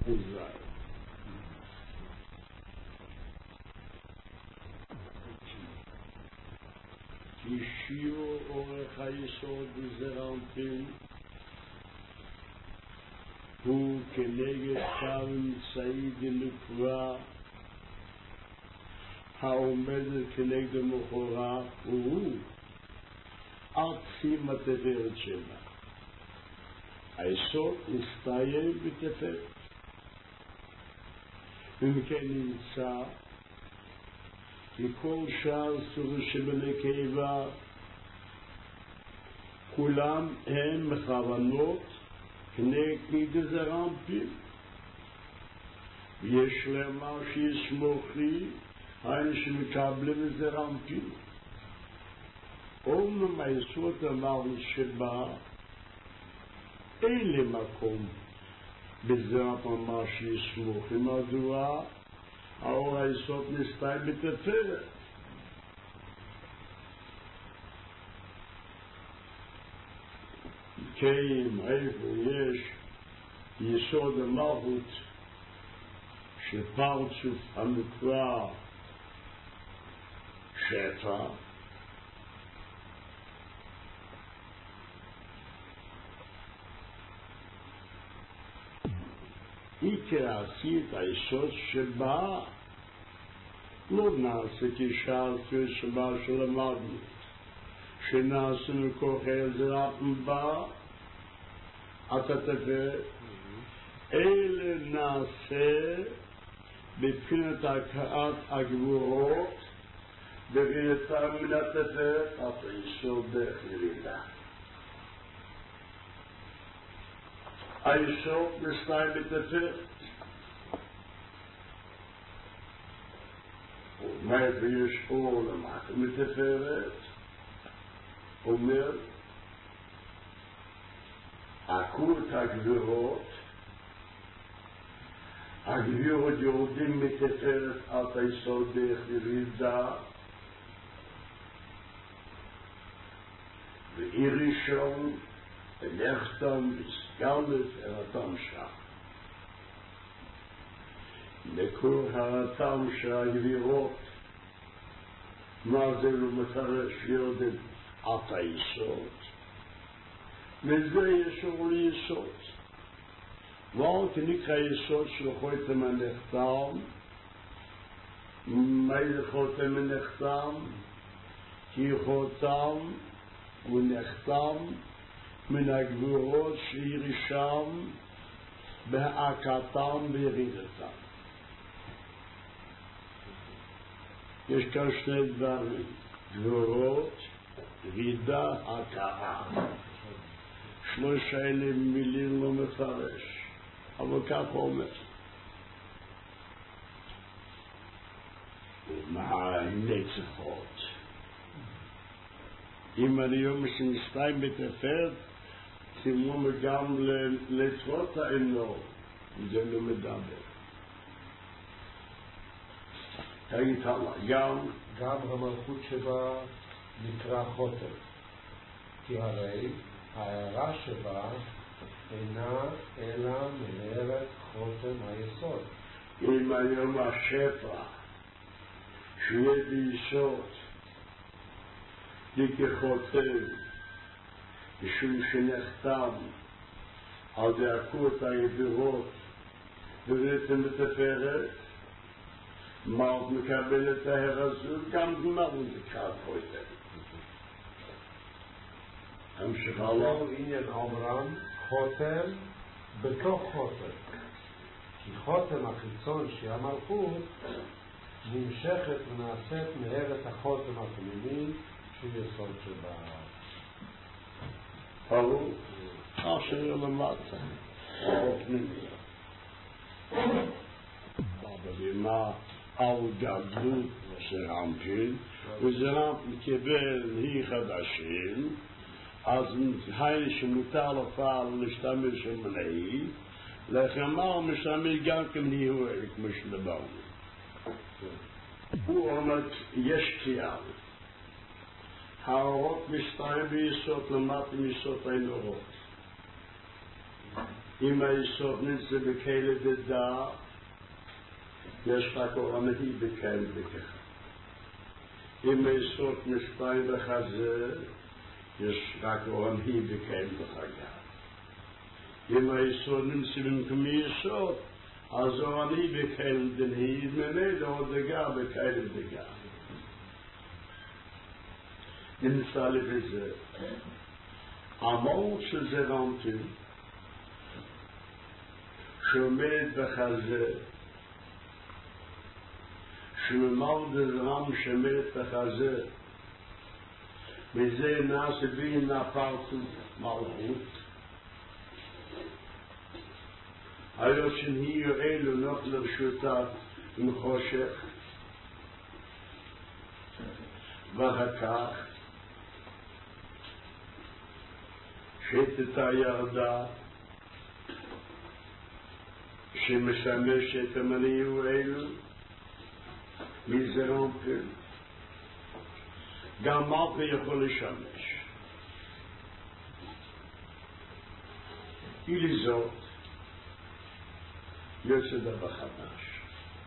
Israel. כי שיעור אורך היסוד בזרענפין הוא כנגד קו אמצעי דנקרא העומדת כנגד המחורה הוא עצים התפארת שלה. היסוד נסתיים בתפארת. ומכן נמצא כי כל שאר סוג שבני קיבה כולם הם מכוונות כנגד זרענפין, ויש לומר שיסמוכי היינו שמקבלים זרענפין. אומנם היסוד אמרנו שבה אין לי מקום בזרעת ממש שיסמוכי. מדוע? האור היסוד נסתיים בתפארת. כן, איפה יש יסוד המלכות שפרצוף הנקרא שפע, עיקר עשית היסוד שבה לא נעשה כשאר שבה שלמדנו שנעשה מכוחי זרענפין בה אתה תפארת, אלה נעשה בבחינת הכרת הגבורות בבינתם מן התפארת אתה יסוד דרך ירידה. היסוד נסתיים בתפארת. ומאיפה יש אור למטה מתפארת? אומר עקות הגבירות יורדים מתפארת עד היסוד דרך ירידה, ואי ראשון הלכתם וסגלת הרתם שם. מקור הרתם שהגבירות מה זה לא מפרש יורדים עד היסוד, וזה ישור ליסוד. ועל כנקרא יסוד של חותם הנחתם. מה זה חותם הנחתם? כי חותם ונחתם מן הגבורות שירשם בהעקתם וירידתם. יש כאן שני דברים, גבורות, ירידה, הכרה. שלושה אלה מילים לא מפרש, אבל כך אומר. מהנצחות. אם אני אומר שנסתיים בתפארת, סימנו גם לצוות האנור, זה לא מדבר. תגיד הלאה, גם המלכות שבה נקרא חותם, כי הרי ההערה שבה אינה אלא מנהרת חותם היסוד. אם היום השפע שיהיה ביסוד כחותם משום שנחתם על דעקות הגבירות ובעצם בתפארת, מה מקבל את ההרזות? גם גמר נקרא חותם. המשיך הלאה. עניין אברהם חותם בתוך חותם, כי חותם החיצון שהיא המלכות נמשכת ונעשית מארץ החותם הפנימי שהוא יסוד שבה. ברור, אשר למטה, הפנימי. אבל מה על גדלות זרענפין, וזרענפין קיבל היא חדשים, אז היינו שמותר לפעל להשתמש במנהי, לחמר משתמש גם כמניהו כמו שדברנו. הוא אומר, יש תיאר. האורות מסתיים ביסוד למטה מיסוד האנורות. אם היסוד נמצא בכאלה דדה, יש רק אורנהי בכאלה דככה. אם היסוד משפיים בחזה, יש רק אורנהי בכאלה בחגה. אם היסוד נמצא במקומי יסוד, אז אורנהי בכאלה דנהי, ממילא עוד דגה בכאלה דגה. נמצא לפי זה. המהות של זה רמתי, שעומד בחזה, שממל דזרם שעומד בחזה, וזה נעשה בין הפרטות מלכות, היו שנהיו אלו נוח לרשותה עם חושך, ואחר כך שתתה ירדה שמשמש את המניעו אלו מזרמפל גם מלכה יכול לשמש אילי זאת יוצא דבר חדש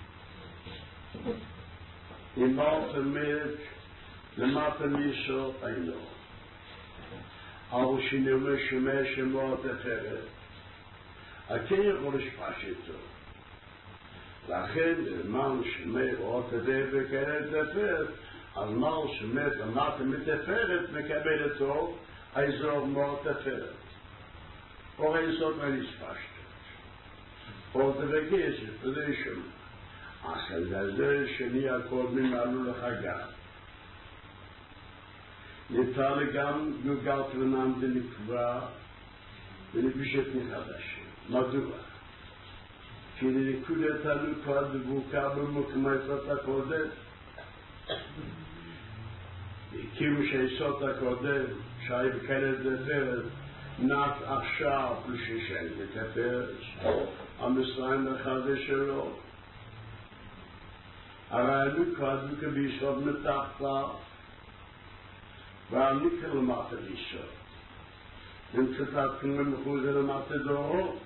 אם מלכה מת למטה מיסוד אינו אבל שנאמר שמש שמות אחרת הכן יכול לשפש איתו לכן למען שמר או תדע וכאלה תפרת אז מעל שמת למטה מתפרת מקבל איתו האזור מאוד תפרת או האזור מלשפשת או תבקש לפני שם אז זה שני הקודמים עלו לחגה ניתן גם גוגל תרנם דנקבה ונפשט מחדש. מדוע? כי לנקודת הלוקה דבוקה במקומות הקודם. כמו שהיסוד הקודם, שהי בכאלה דפרת, נת עכשיו לששן דתפרת, המסריים לחדש שלו. הרי הלוקה דבוקה ביסוד מתחתה, והניקה למטה ביסוד. נמצאת כמו מחוזה למטה דורות.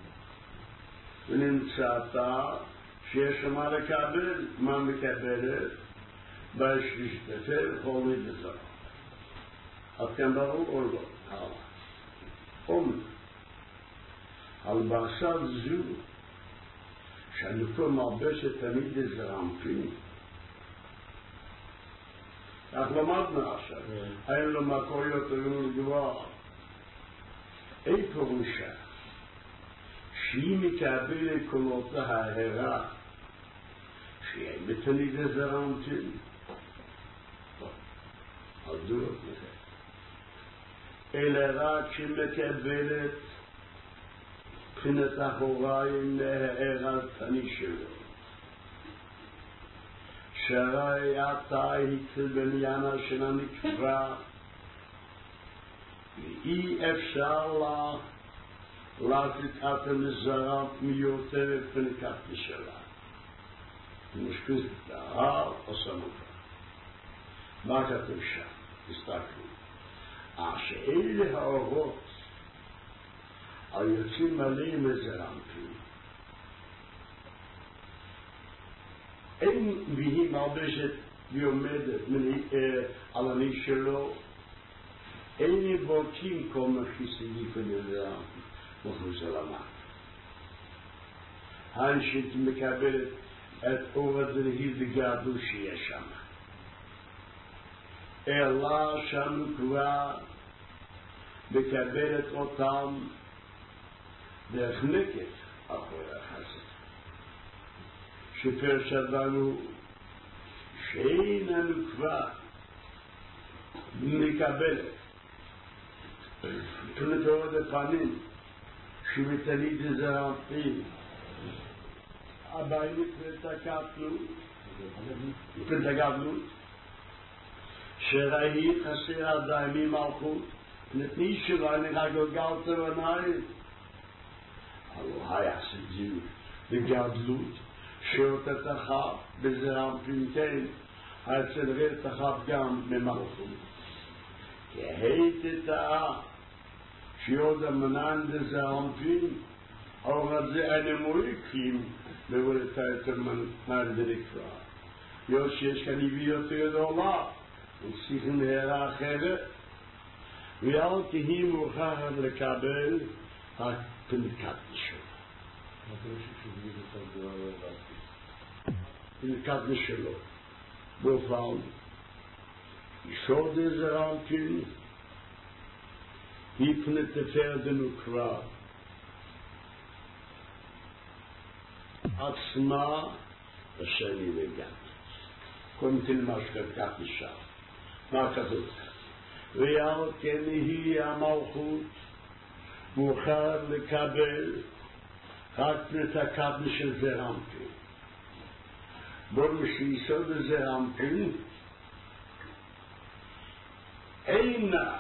ונמצאת שיש מה לקבל, מה מקבלת, בשליש תפר, חומי דזר. עד כאן ברור או לא? הלאה. על בעשה זו, שאני כל מלבשת תמיד דזרמפים, אך למדנו עכשיו, אין לו מקור יותר גבוה. אין פירושה שהיא מקבלת קולותיה ההרה שהיא בתמיד דזרמפים. עדו לכם. אלא רק שמקבלת בחינת אחוריים מהערת תני שלו. שהרי אתה התחיל בניינה של הנקבה ואי אפשר לה להקליטת המזרה מיותרת פנקת שלה. משפט דהר או סמוכה. מה כתוב שם? תסתכלו. שאלה האורות היוצאים מלאים מזרמפים אין והיא מלבשת ועומדת על הניש שלו אין בודקים כל מכיסי פנזרם מחוץ למטה. האנשית מקבלת את אור הדרהי וגדול שיש שם. אלא שם כבר מקבלת אותם דרך נקת אחרי החסד. שפרשת לנו שאיננו כבר מקבלת פנתות הפנים שמתנית דזרמפים הבאים פנתגבלות שראית חסר עדיין ממלכות נתני שלה נראה גלגלת ונאית הלוא היה סג'יו בגדלות שאותתך בזרמפים כן הצלרתך גם ממלכות כי היית תאה שיוד המנן דזרמפים auch hat sie eine Moikim, der wurde Zeit man direkt war. Josh, יש כאן הביא יותר דולה, ושיחן הערה אחרת, ואל תהי מוכרחת לקבל הפנקת שלו. פנקת שלו. בפעם, ישוד איזה רמקין, היפנת תפרדנו כבר. עצמה, השני לגמרי. קודם תלמשכת כך נשאר. מה כתוב? ועל כן היא המלכות מוכר לקבל רק נתקד של זרמפין. בואו שיסוד זרמפין אינה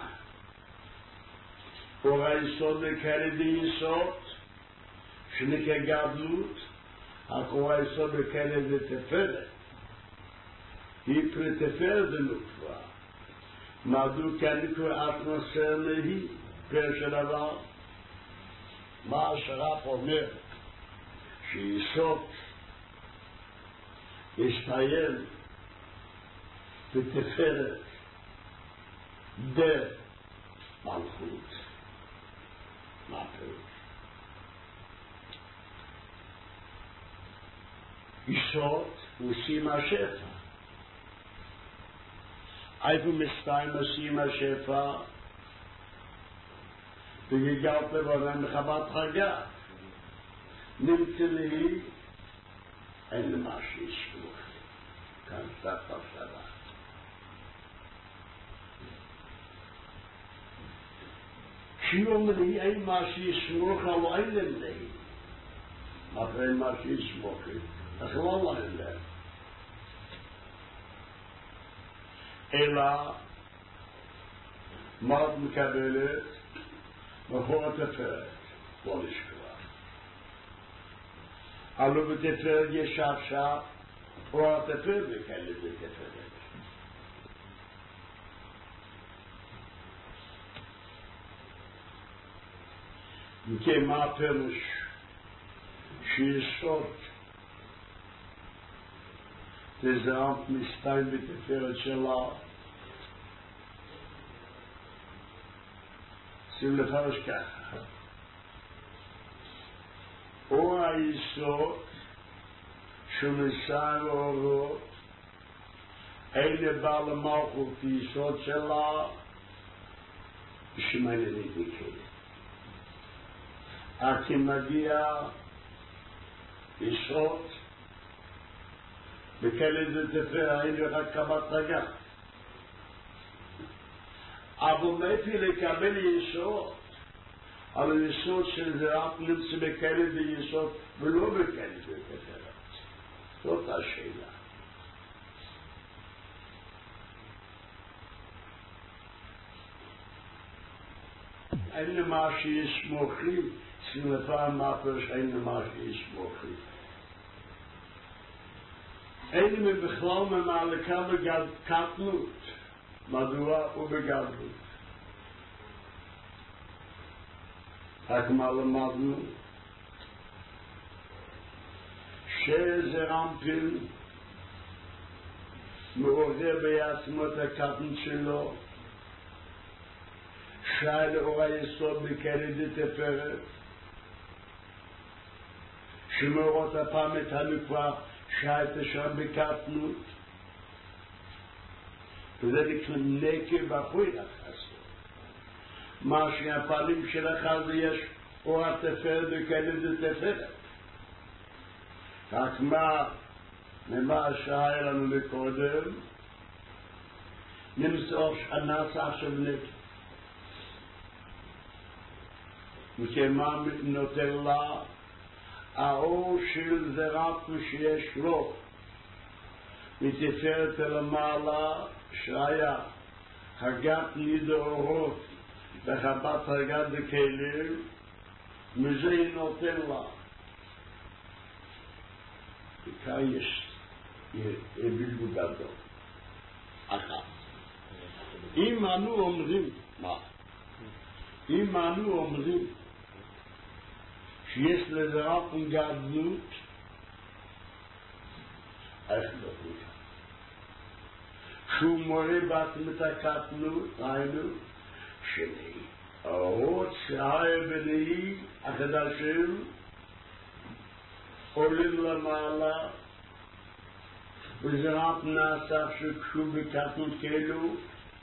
אורה יסוד לקרדי יסוד שנקה גדלות אך אורה יסוד לקרדי תפרת היא פרטפרדנו כבר מדו כאן כבר אטמוסר נהי פרש הדבר מה השרף אומר שיסוד יסתיים בתפרת דה מלכות מה פירוש יסוד הוא סימה שפע איפה מסתיים הסימה שפע וגגלת לבנם מחבת חגה נמצא לי אין למה שישמוך כאן שתת פרשרה שיום לי אין מה שישמוך אבל אין להם לי אבל אין מה שישמוך אז לא אין להם אלא מרד מקבלת מחור התפרת לא לשכוח עלו בתפרת ישב שב או התפרת מקבלת בתפרת וכן מה פירוש שיסוד לזרמת מסתיים בתפרת שלה שים לפרש ככה או היסוד שמסיים אורות אין לבעל המלכות היסוד שלה שמעניין נדיקה כי מגיע יסוד בכלא זה תפר אין לך קבת רגע אבל מאיפה לקבל יסוד על היסוד של זרעת נמצא בכלא זה יסוד ולא בכלא זה תפר זאת השאלה אין למה שיש מוחים לפעם מה פירוש אין למה שיש מוחים אין לי בכלל ממעלקה בקטנות מדוע ובגדלות רק מה למדנו שזרמפין מעורר בעצמו את הקטנות שלו שי לאור היסוד בקרדי תפרת שמעורות הפעם את הנקווה שי תשם בקטנות וזה נקרא נקב בחוי לחסו מה שהפעלים שלך זה יש אור התפרת בקרדי תפרת רק ממה שהיה לנו מקודם נמצא נעשה עכשיו נקב וכמה נותן לה האור של זרעת שיש לו מתפרת למעלה שהיה הגת נדורות בחבת הגת בכלים מזה נותן לה וכאן יש בלבו גדול אחת אם אנו אומרים מה אם אנו אומרים שיש לזרעם גדלות, איך לא נקרא. שהוא מורה בעצם את הקטנות, היינו, שני, האורות שהאי בני החדשים עולים למעלה, וזרעם נעשה שקשו בקטנות כאלו,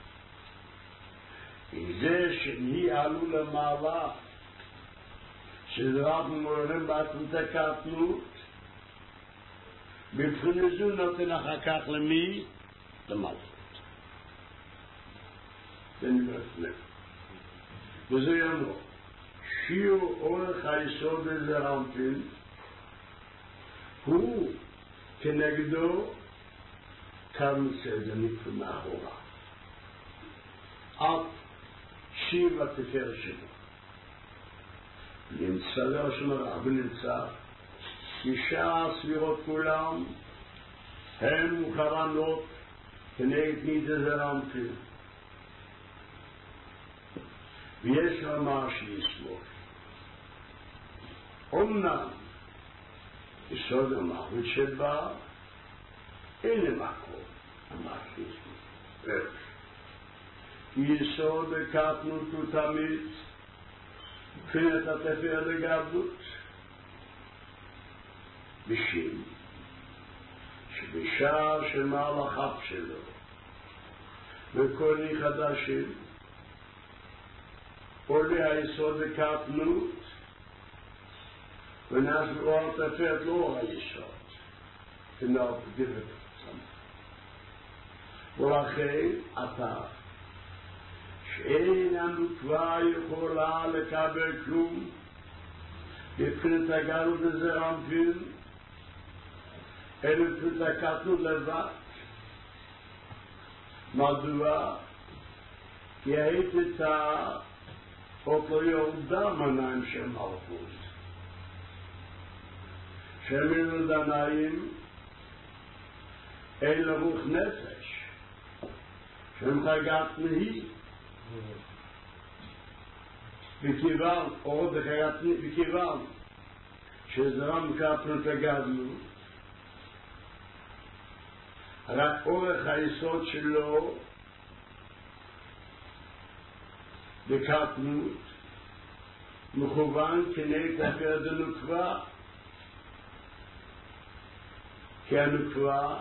זה שני עלו למעלה, שזרעם מורה בעצם את הקטנות, מבחינה זו נותן אחר כך למי? למלכות. זה נמרץ לב. וזה יאמרו, שיעור אורך היסוד לזרעמפין הוא כנגדו כרמצה, זה נקרא מאחורה. אף שיעור התפארת שלו. נמצא לו שם הרב ונמצא שישה סבירות כולם הם מוכוונות כנגד נידה זרעמפין. ויש רמה שיסמוך. אמנם יסוד המלכות שבה אין למקום המלכות יסמוך. כי יסוד הקטנות הוא תמיד מבחינת התפארת לגדלות. בשביל שבשעה שמהלך אף שלו וכל חדשים עולה היסוד הקטנות ונעשה אור תפארת לא היסוד כנראה פגיבת ולכן אתה שאין לנו כבר יכולה לקבל כלום מבחינת הגלות לזרעמפין אלא מבחינת הקטנות לבד. מדוע? כי היית את אותו יהודה מניים של מלכות שהם דנאים אין לרוח נפש שהם חגת נהי וכיוון עוד חגת נהי וכיוון שזרם קטנות הגדלות רק אורך היסוד שלו בקטנות מכוון כנגד תפארת הנקבה כי הנקבה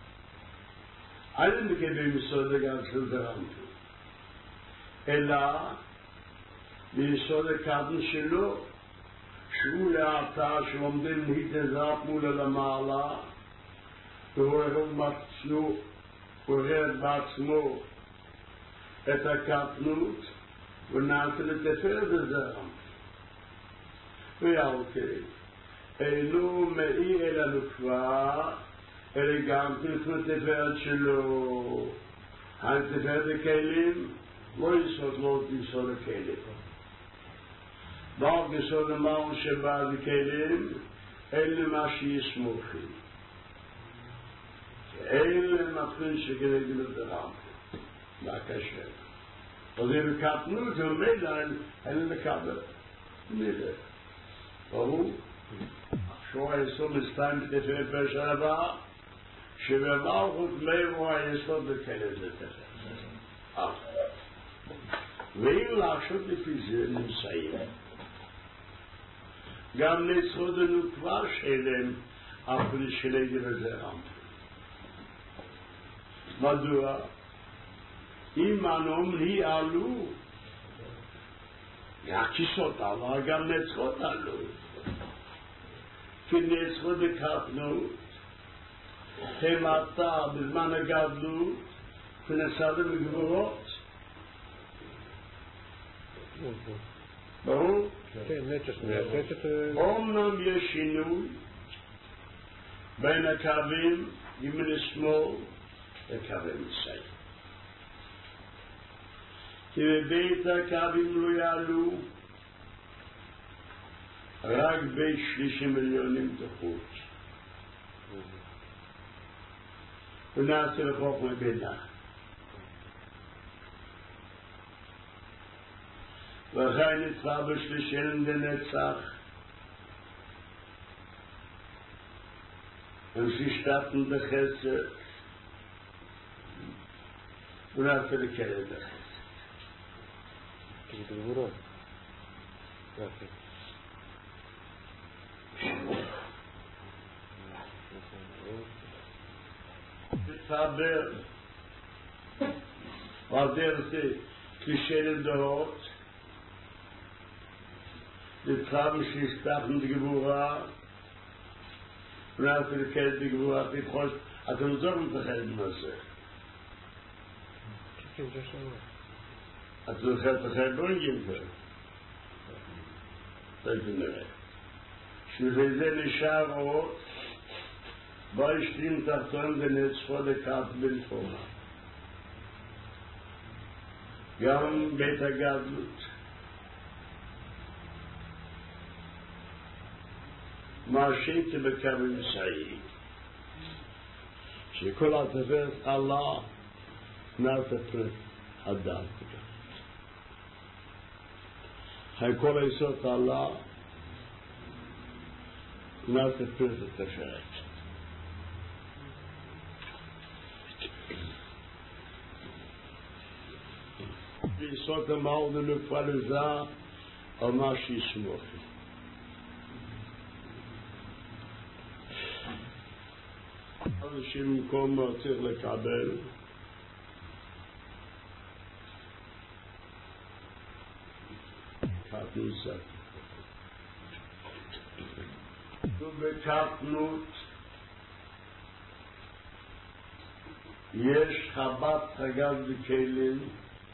אין מקבל יסוד הגדלות של זרעמפין אלא ביסוד הקטנות שלו שהוא לאטה שלומדים להתנזרת מולה למעלה והוא הורד בעצמו את הקטנות ונעשה לתפארת הזרעמפין. ועל כן אינו מאי אל הנקבה אלא גם תפארת התפארת שלו. התפארת הכלים לא יסוד לא יסוד הכלים. בעל יסוד אמרנו שבעל הכלים אין מה שיסמוכים. אין למפחין שכנגד לזרעמפין. מה קשה? אז אם קטנות ומילא אין לקבל. נראה. ברור? שור היסוד מסתיים בתפארת פרשה הבאה שבמלכות מאירו היסוד בכלב לתפארת. ואם לעשות לפי זה נמצאים גם נצרות הנקבה שלהם אפילו שלגד לזרעמפין. מדוע? אם אנום לי עלו הכיסות עלו, גם נצרות עלו כי נצרות בקטנות הם עתה בזמן הגדלות ונסעתם בגבורות. ברור? כן, נצח מייחסת. אומנם יש שינוי בין הקווים ימין לשמאל לקווים מסייל. כי בבית הקווים לא יעלו רק בין 30 מיליונים דחות. ונעשה לחוכמה בינה. וכן נצבע בשלישן לנצח und sie starten der Chesed und hat für die Kelle der Chesed. Die Gevura. Okay. Saber, was sie Klischeen der Hort, die Traben stachen die Gevura, und hat für die Kelle die Gevura, die Trost, hat Sorgen zu helfen, was hat Geld zu helfen, das ist nicht. שזה נשאר עוד, בו השלים תחתון ונצפו לקראת בלפונה. גם בית הגדלות. מה שהייתי בקרב מסעי, שכל התפארת אללה נתפארת הדעת. הכל היסוד אללה not the perfect effect. ביסוד המאוד נפלזה על מה שיסמוך. אנשים במקום צריך לקבל קטנות ובקטנות יש חבת חגת בכלים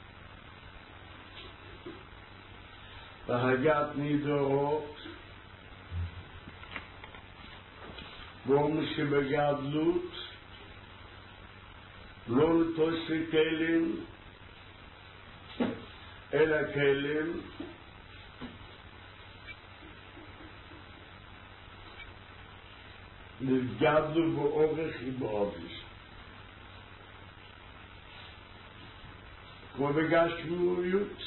והגת נידורות בום שבגדלות לא לתוסי כלים אלא כלים נגדלו באורך ובעובש כמו בגשמיות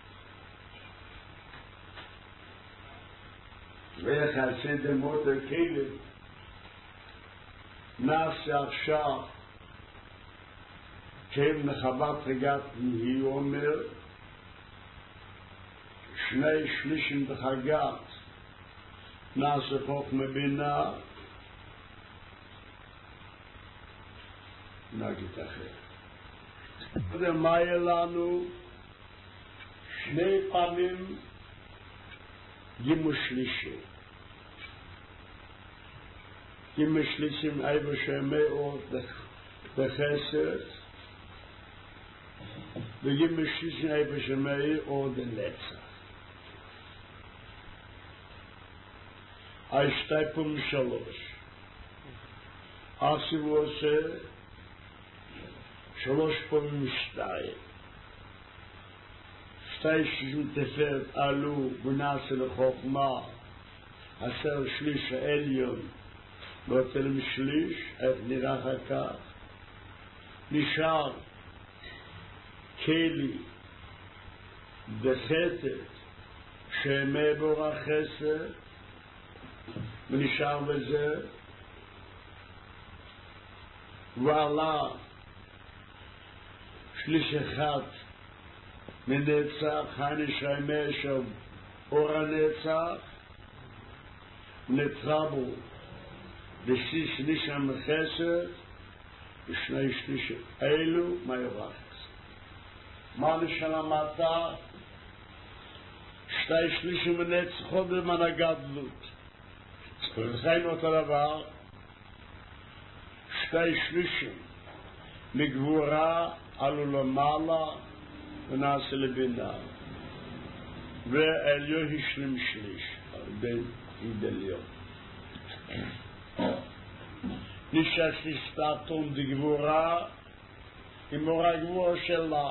ויחסי דמות הכלים נעשה עכשיו כן מחבת רגעת היא אומר שני שלישים בחגת נעשה חוכמה בינה נגיד אחר ומה יהיה לנו שני פעמים גימו שלישי גימו שלישים איבו שמי אור בחסד וגימו שלישים איבו שמי אור דנצח שתי פעמים שלוש עשיבו עושה שלוש פעמים שתיים שתי שישים תפארת עלו ונעשה לחוכמה 10 שליש העליון נותן משליש איך נראה אחר כך נשאר כלי בחסד שימי בור החסד ונשאר בזה ועלה שליש אחד מנצח הנשמע שם אור הנצח נתרבו בשיש שליש המחסד ושני שליש אלו מה יורחס מה נשלמתה שתי שליש מנצחות במנה גדלות ולכן אותו דבר שתי שלישים מגבורה עלו למעלה ונעשה לבינה ואליו השלים שליש בין עידליון נשאר שסתתום דגבורה עם מורה גבורה שלה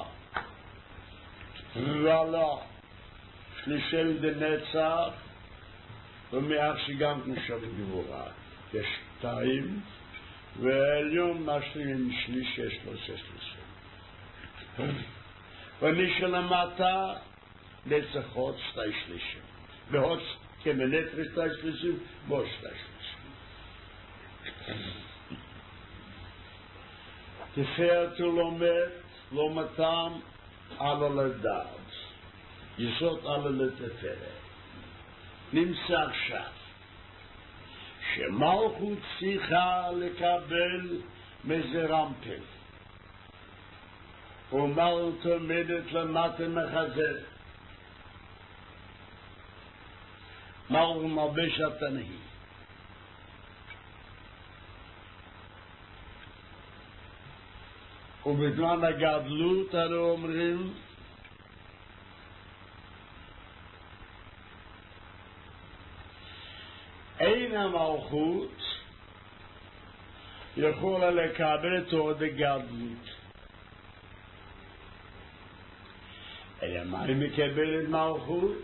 ועלה שלישי דנצח ומאח שגם נשאר בגבורה יש שתיים ואליון משלים שליש יש לו שלישי ונשלמתה לצחות שתי שלישים ועוד כמנטרי שתי שלישים ועוד שתי שלישים תפארת לומד, לא מתם, על לדעת. יסוד על לתפארת. נמצא עכשיו, שמלכות צריכה לקבל מזרמפל. ומלכות עומדת למטה מחזר. מלכות מלבש התנהי. ובזמן הגדלות הרי אומרים אין המלכות יכולה לקבל את עוד הגדלות. אלא מה היא מקבלת מלכות?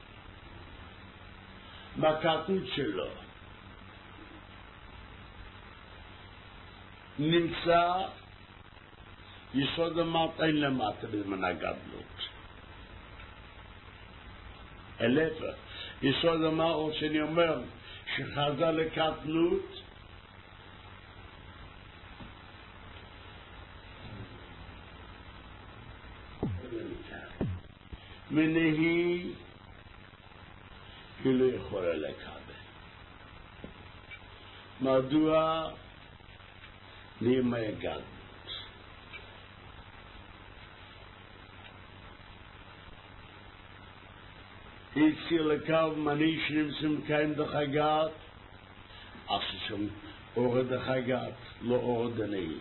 בקטנות שלו. נמצא יסוד למטה אין למטה בזמן הגדלות. אלפר, יסוד למטה שאני אומר שחזר לקטנות מנהי היא לא יכולה לקבל. מדוע? נעימה הגדלות. יציר לקו מני שנמצאים קיים דחגת, אסו שם אורד דחגת, לא אורד דנאי.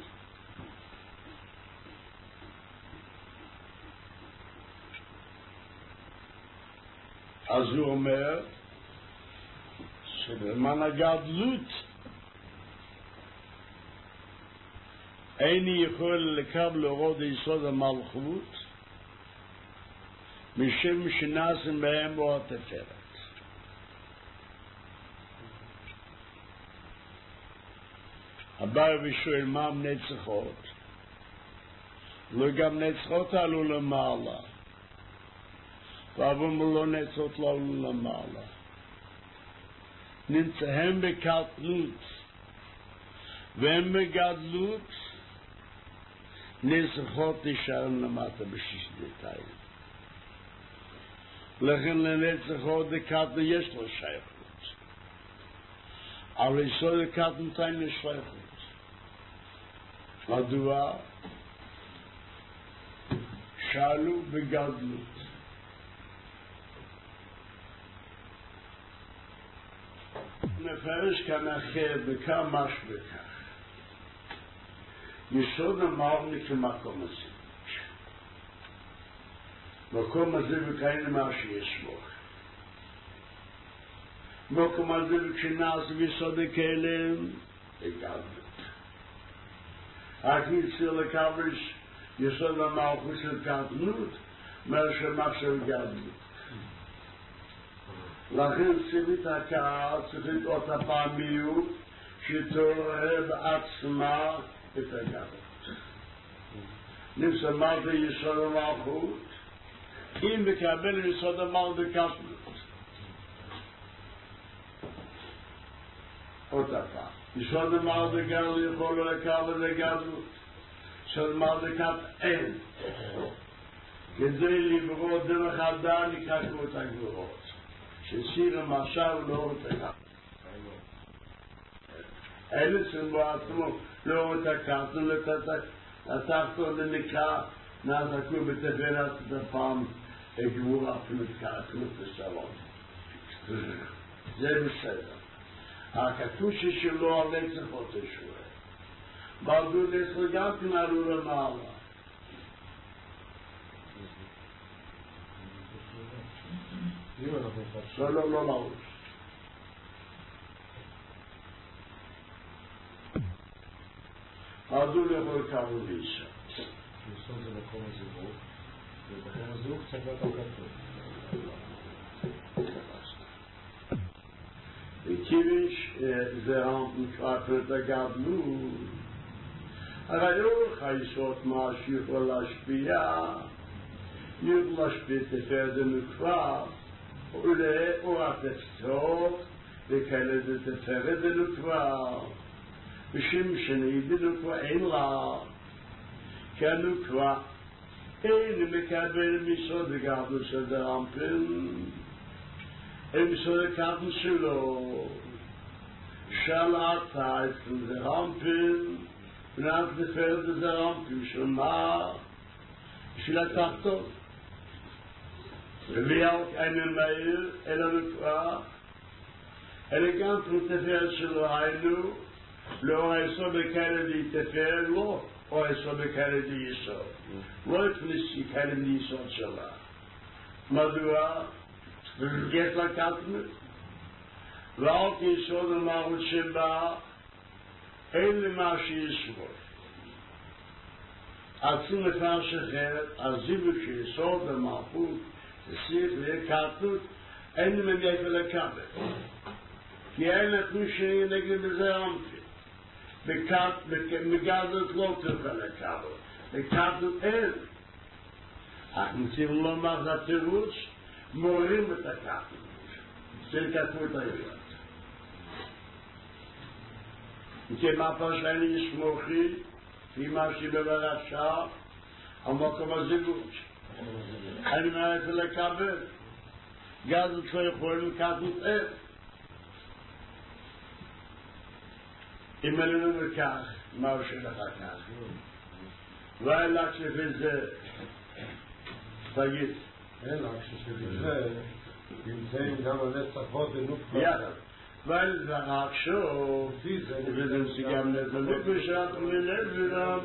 אז הוא אומר שבזמן הגדלות איני יכול לקבל אורד יסוד המלכות משם שנעשים בהם בו התפארת. הבא ושואל מה נצחות? לא גם נצחות עלו למעלה, ואבו לא נצחות לא עלו למעלה. נמצאים בקטנות והם בגדלות, נצחות נשארים למטה בששדתיים. לכן לנצחות דקטנות יש לו שייכות, אבל יסוד דקטנותיים יש שייכות. מדוע? שאלו בגדלות. נפרש כאן אחר בכמה שבכך. יסוד אמרנו כמקום הזה. מקום הזה וכאלה מה שיש בו. מקום הזה וכשנעש ויסוד הכאלה, בגדלות. רק נצטרך לקבל יסוד המלכות של קטנות, מאשר מחשב גדלות. לכן צריך הקהל, צריך את הפעמיות, שתעורר בעצמה את הגדלות. נמצא מה זה יסוד המלכות? אם מקבל יסוד המלכות בקטנות. עוד הפעם. יסוד המלכות בגדלות יכול לקבל לגדלות. יסוד המלכות בקטנות אין. כדי לברוא דרך אדם נקרקו את הגבורות. שסיר המשל לא את הקטנות. אלה שבו עצמו לא את הקטנות, לתחתו לנקרא נעזקו בתפארת את הפעם גבורה אפילו קטנות ושלום. זה בסדר. הקטושה שלו על נצחות ישועה. בעדו נצח גם כנעלו למעלה. לא לעוש. בעדו יכול קראו לאישה. יסוד זה מקום הזיווג, ובמקום הזיווג צריך להיות הקטנות. וכיביש זה נקרא את הגדלות. הרי אורך היסוד מה שיכול להשפיע, יכול להשפיע תפארת הנקרא, או התפצות, וכאלה זה תפארת הנקרא, ושם שני דנקרא אין לה, כנו כבר אין מקבל מסוד הגדלות של דרמפין, אין מסוד הגדלות שלו, שלעתה את דרמפין, ונעת לפרד את דרמפין, שמה של התחתון. וביאוק אין מהיר, אלא נקרא, אלא גם תפרד שלו היינו, לא היסוד בכאלה להתפרד, לא. או היסוד בכאלה דיסוד. לא התפניסי כאלה דיסוד שלה. מדוע? יש לה קטנות. ועל כיסוד המהות שבה אין למה שיסבור. עצים מפרש אחרת, הזיווג שיסוד המהות, שיח לקטנות, אין למה מאיפה לקבל. כי אין נתנו שני נגד בזה רמתי. מגדלות לא תוכל לקבל. בקטנות אין. אך מציבים לומר זה תירוץ, מורים את הקטנות. של קטנות היריד. וכי מה פרשני ישמוכי, כפי מה שבבר עכשיו, המקום הזיווג. אני מעט לקבל. גדלות לא יכולים קטנות אין. אם אני לא מכך, מה הוא שלך כך? ואלך שפזה, תגיד. אלך שפזה, נמצאים גם הנצחות ונוקפה. יחד. ואלך עכשיו, וזה נסיגם נתלת בשעת ולב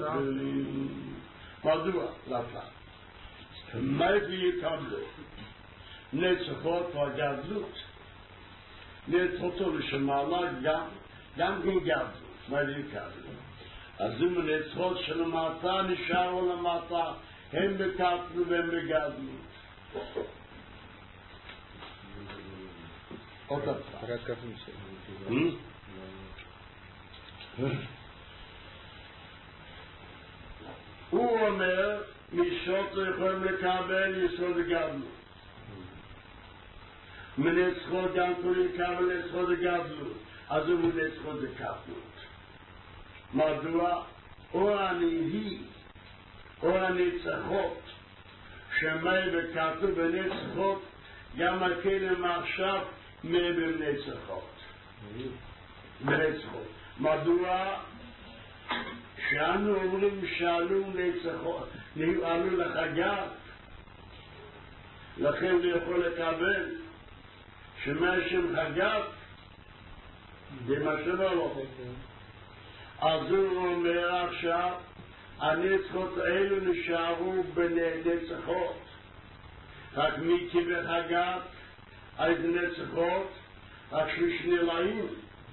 מדוע? לפה. מה יקבלו? נצחות והגדלות. נצחותו לשמעלה גם גדלות. מה זה יקבלו? אז אם הנצחות של המעטה נשארו למעטה, הם בקטנו והם בגדנו. עוד הפעם. רק ככה הוא אומר, מישות לא יכולים לקבל יסוד הגדלות. מנצחות גם יכולים לקבל יסוד הגדלות. אז הוא מנצחות הקטנות. מדוע? או הנהי, או הנצחות, שמי בקטנות ונצחות, גם הכלם עכשיו מי בנצחות. בנצחות. מדוע? שאנו אומרים שעלו נצחות, עלו לחגת, לכן הוא יכול לקבל שמה שם חגת, זה מה שלא לא. אז הוא אומר עכשיו, הנצחות האלו נשארו בנצחות. רק מיקי וחגת, אז נצחות, רק שליש נלאים.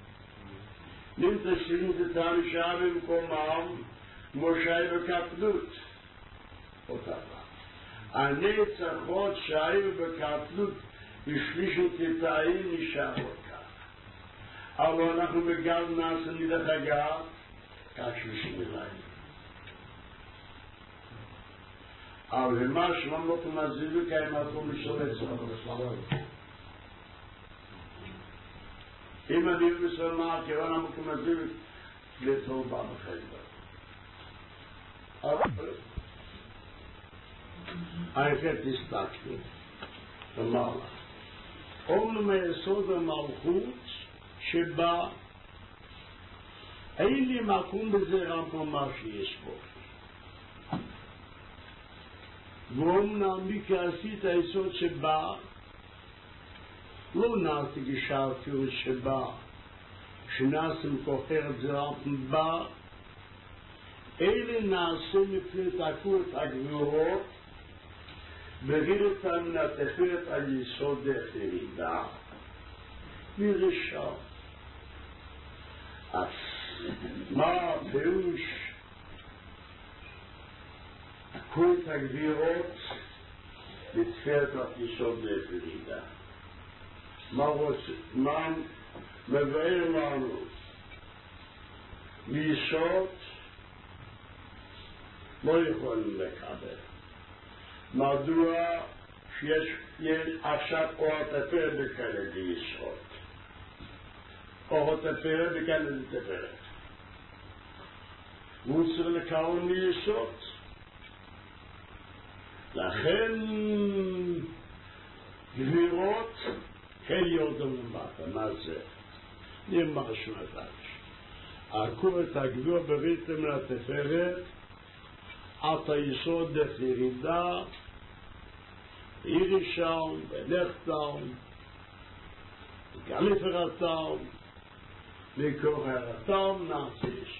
נמצאים את הנשאר במקומם, מושאי בקטנות. אותה פעם. הנצחות שהיו בקטנות, בשליש תתאים נשארו. אבל אנחנו בגלל נעשה מדרך הגעת, כך שלישים אליי. אבל מה שלום לא תמזיזו קיים מקום לשולט זאת. אם אני בסולמה, כיוון המקום מזיזו, לצור בה בחדר. אבל ההפך תסתכלי, אמר לה, אומנו מיסוד המלכות, שבה אין לי מקום בזה רמפה מה שיש בו. ואומנם ביקרסית היסוד שבה לא נעתי גשרתי שבה שנעשם כוחר את זה רמפה בה אלה נעשה מפני תקות הגבורות בגירתה מנתפת על יסוד הירידה מרשע. אז מה הפירוש כל הגבירות לתפארת יסוד הירידה? מה מבאר לנו מיסוד לא יכולים לקבל. מדוע שיש עכשיו אור תפארת בכאלה ביסוד? אור תפארת בכאלה תפארת. והוא צריך לקרוא מיסוד. לכן גבירות כן יורדו למטה. מה זה? נראה משהו נדש. עקו את הגביר בריתם לתפארת עד היסוד דרך ירידה ירישם ונחתם גליפרתם מקוררתם נעשיש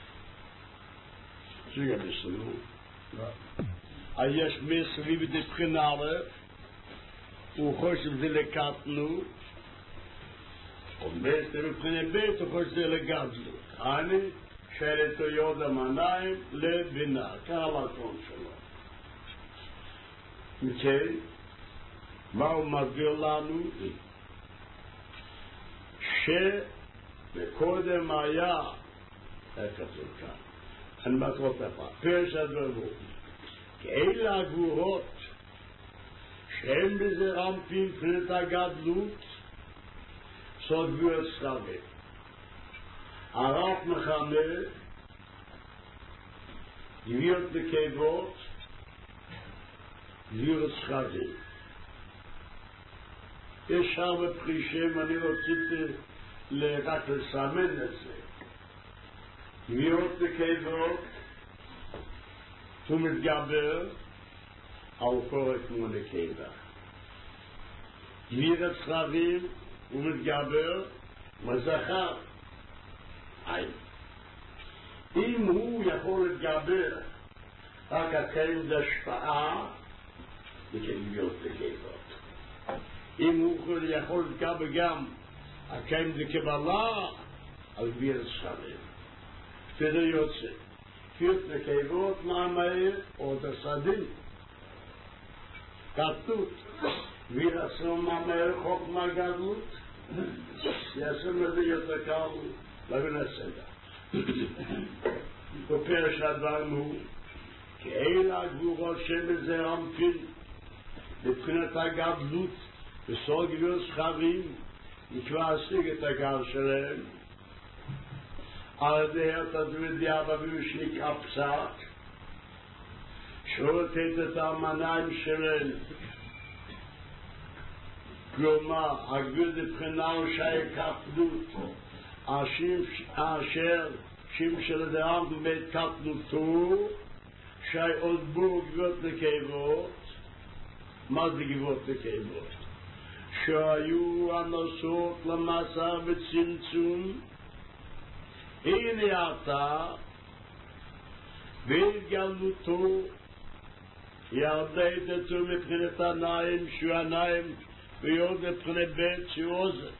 שיגע בסלו יש מסביב דבחינה א' הוא חושב זה לקטנות ומסתר מבחינה ב' הוא חושב זה לגדלות אני שאלתו יוד המניים לבינה כהלכון שלו מכן מה הוא מסביר לנו? שבקודם היה כתוב כאן אני מטרות הפעם פרש הדברות כאלה הגבורות שהם בזה רמפים פנת הגדלות סוד גבורת סרבים הרב מחמד גבורת בקייבות גבורת סרבים יש הרבה פרישים אני רציתי רק לסמן את זה גבורת בקייבות הוא מתגבר על קורא כמו נקבה גבורת סרבים הוא מתגבר מזכר אם הוא יכול להתגבר רק הקיים דשפעה וכגביות בקייבות אם הוא יכול להתגבר גם הקיים דקבלה על גביר סחרים כזה יוצא גביות בקייבות מהמהר עוד הסדים כתות גביר עשו מהמהר חוק מהגדלות יעשו מזה יותר קל להבין הסדר ופרש הדברים הוא כאלה הגבורות שמזה רמפין מבחינת הגדלות בסור גביר סחרים נקרא להשיג את הגר שלהם על ידי התזווידיה במשניקה פסק שרותת את המניים שלהם כלומר הגביר לבחינה הוא שי כפדות אשר שימשל דרם בית כפדותו שי עוד בו גבורת לקייבות מה זה גבורת לקייבות? שהיו הנוסעות למסע וצמצום הנה אתה והתגלותו ירדת אתו מבחינת הניים שהוא הניים ויוד מבחינת בית שהוא עוזר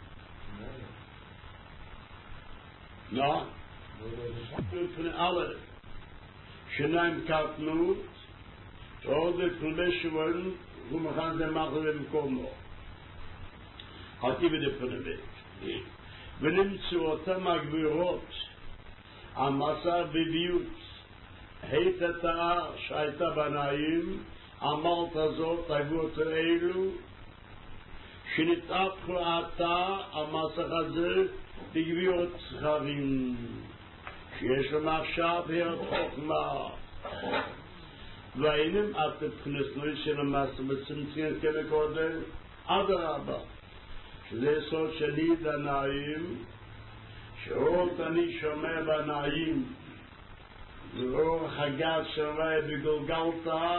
לא? מבחינת א' שניים קטנות ועוד מבחינת שבוען הוא מכן זה מחל במקומו אותי בדפני בית ונמצאו אותם הגבירות המסע בביות היתה שהייתה בנאים אמרת זאת הגבירות האלו שנתעפכו עתה המסע הזה בגבירות סחרים שיש לו עכשיו הרד חוכמה והאינם אתם תכנסנו של המסע בצמצים כמקודם עד הרבה שזה סוד שלי דנאים שאות אני שומע בנאים ואור חגת שומע בגולגלתה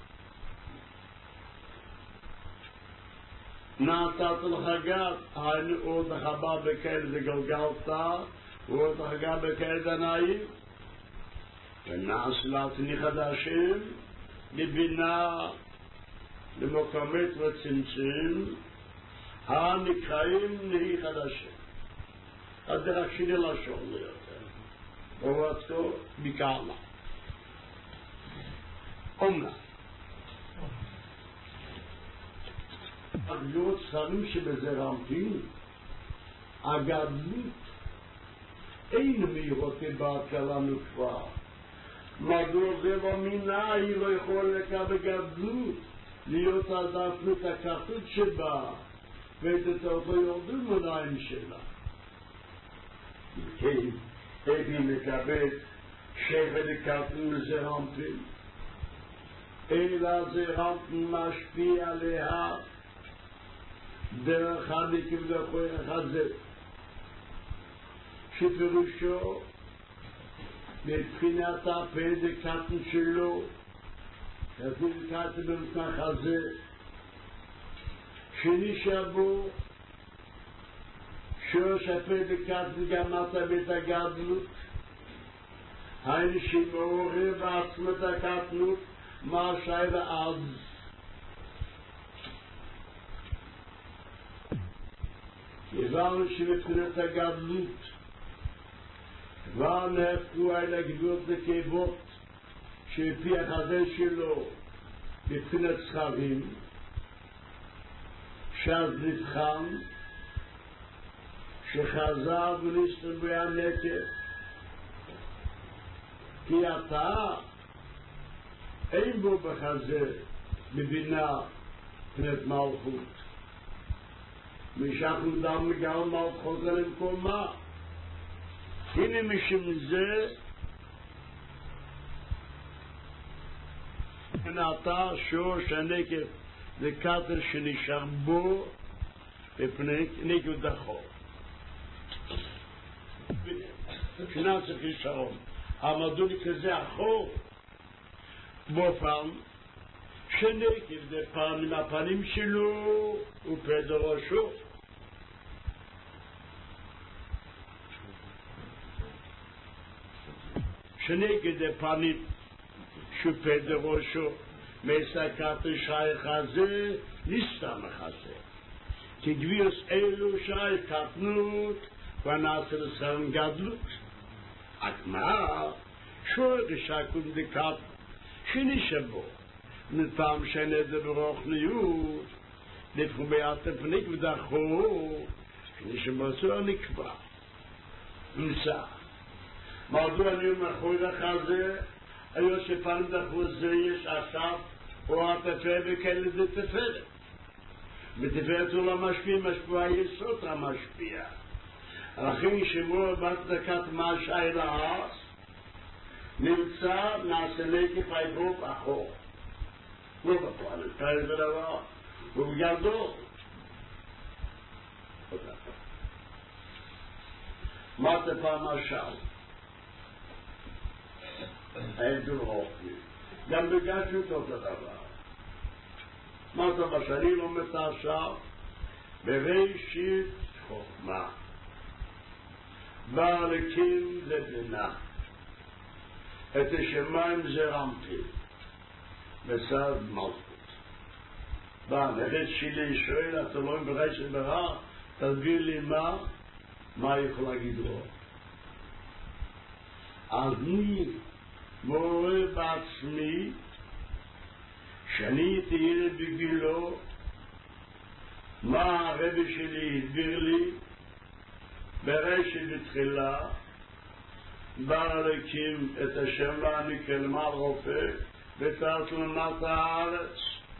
נעתת לחגת היינו עוד החבה בקל זה גולגלתה ועוד החגת בקל דנאים ונעש לעצמי חדשים לבינה למוקמת וצמצום הנקראים נהי חדשים הדרך שני לשון ליותר ובעצו בקרמה אומנה הגבורות סחרים שבזה רמפים הגדלות אין מהירות בהתחלה נקבע מדוע זה לא מינה היא לא יכולה לקבל גדלות להיות עדפנו את הכתות שבה ואת אותו יורדו מניים שלה כן, אבי מקבל שפל לקטנו לזה רמפים אלא זה רק משפיע עליה דרך הנקב דרך הזה, שפירושו מבחינת הפדק קטן שלו, הפדק קטן במתח הזה, שנשאר בו שורש הפדק קטן גם אתה בתגדלות, היינו שמעורר בעצמת הקטנות מה שהיה אז. הבנו שבבחינת הגדלות כבר נהפכו על הגדלות לכאבות שלפי החזה שלו בבחינת זכרים, שאז נבחן שחזר ונסתר בהנקב, כי אתה אין בו בחזה מבינה פנת מלכות, משכנו דם לגל מלכות למקומה. הנה משום זה נעתה שורש הנקב לקטר שנשאר בו בפני נקב דחו, שנעשה חיסרון עמדו כזה אחור באופן שנקב זה פעם מן הפנים שלו ופדר ראשו, שנגד הפנים שפדר ראשו מסקת שייך הזה נסתם הזה, כי גביוס אלו שייך קטנות ונעשה לסרם גדלות. אקמה שורש הקום דקת שנשבו נטעם שנזה ברוחניות נפחו ביעטף פניק ודחו שנשבו סור נקבע נמצא. מדוע אני אומר לך זה היו שפעם דחו זה יש אסף או התפר וכאלה זה תפרת בתפרת הוא לא משפיע, משפיע היסוד המשפיע. לכן שמור בת דקת מה שיילה אז נמצא נעשה נקף היבוב אחור, לא בפועל, תאר בדבר, ובגדול. מה תפעם השאל? העדול רוחני. גם בגשת אותו דבר. מה תפעם שאני לא מתעשב? בראשית חוכמה. בא לקים לבינה. את השמיים זרמתי בסד מלכות. בנכד שלי שואל, אתה לא מבראש ברע, תסביר לי מה יכול להגיד לו. אז אני מורה בעצמי שאני תהיה בגילו מה הרבי שלי הסביר לי בראשית בתחילה, בא להקים את השם ואני כלמל רופא ותרת למטה הארץ.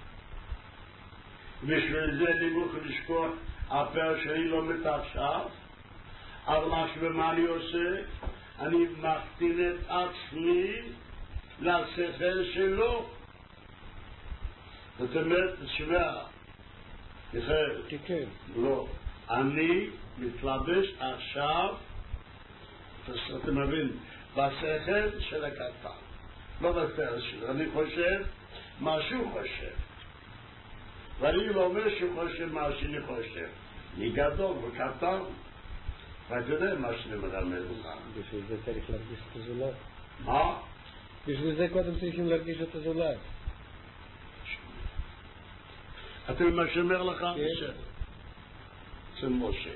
בשביל זה אני מוכן לשכוח הפר שלי לא מתעשב, אבל מה אני עושה? אני מקטין את עצמי לשכל שלו. זאת אומרת, תשמע, כן. לא, אני מתלבש עכשיו, אתה מבין, בשכל של הקטן, לא בשכל שלו. אני חושב מה שהוא חושב, ואני לא אומר שהוא חושב מה שאני חושב. אני גדול וקטן, ואתה יודע מה שאני מרמז לך. בשביל זה צריך להרגיש את הזולת. מה? בשביל זה קודם צריכים להרגיש את הזולת. אתה מה שאומר לך? כן. זה משה.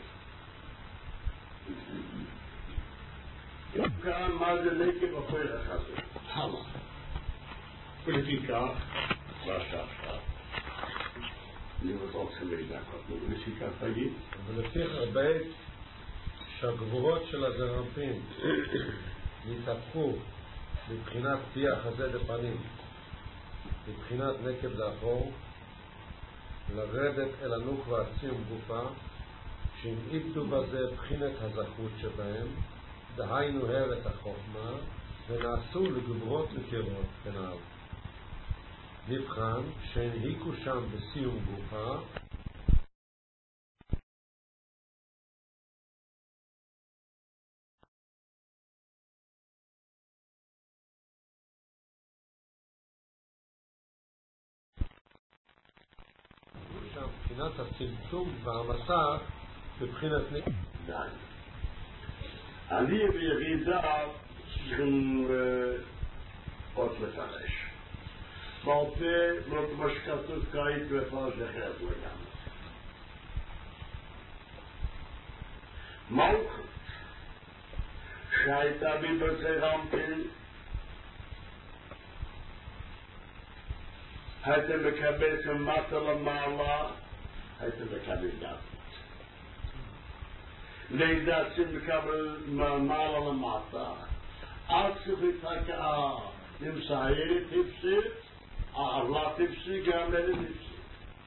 כאן מה זה נקב הפרח הזה? הלאה. ולפיכך, ועכשיו, אני רוצה לדקות, ולפיכך תגיד. ולפיכך בעת שהגבורות של הזרנפין נתהפכו מבחינת פי החזה דפנים, מבחינת נקב לאחור, לרדת אל הנוקבה עצים גופה, שהנעידו בזה בחינת הזכות שבהם, דהיינו הרת החוכמה, ונעשו לגברות וקירות כנעל. נבחן שהנהיקו שם בסיום גופה מבחינת הצמצום והמסך בבחינת די. אני בירידה צריכים עוד לפרש. בעופה לא כמו שכתוב כעת בפרש אחרת לגמרי. מלכות שהייתה בבצרמפין הייתם מקבל כמטה למעלה, הייתם מקבל גדלות. לידעצים מקבל מעלה למטה, עד שביתקה נמצא העיר תפסיד, הערלה תפסיד, גם אלה תפסיד.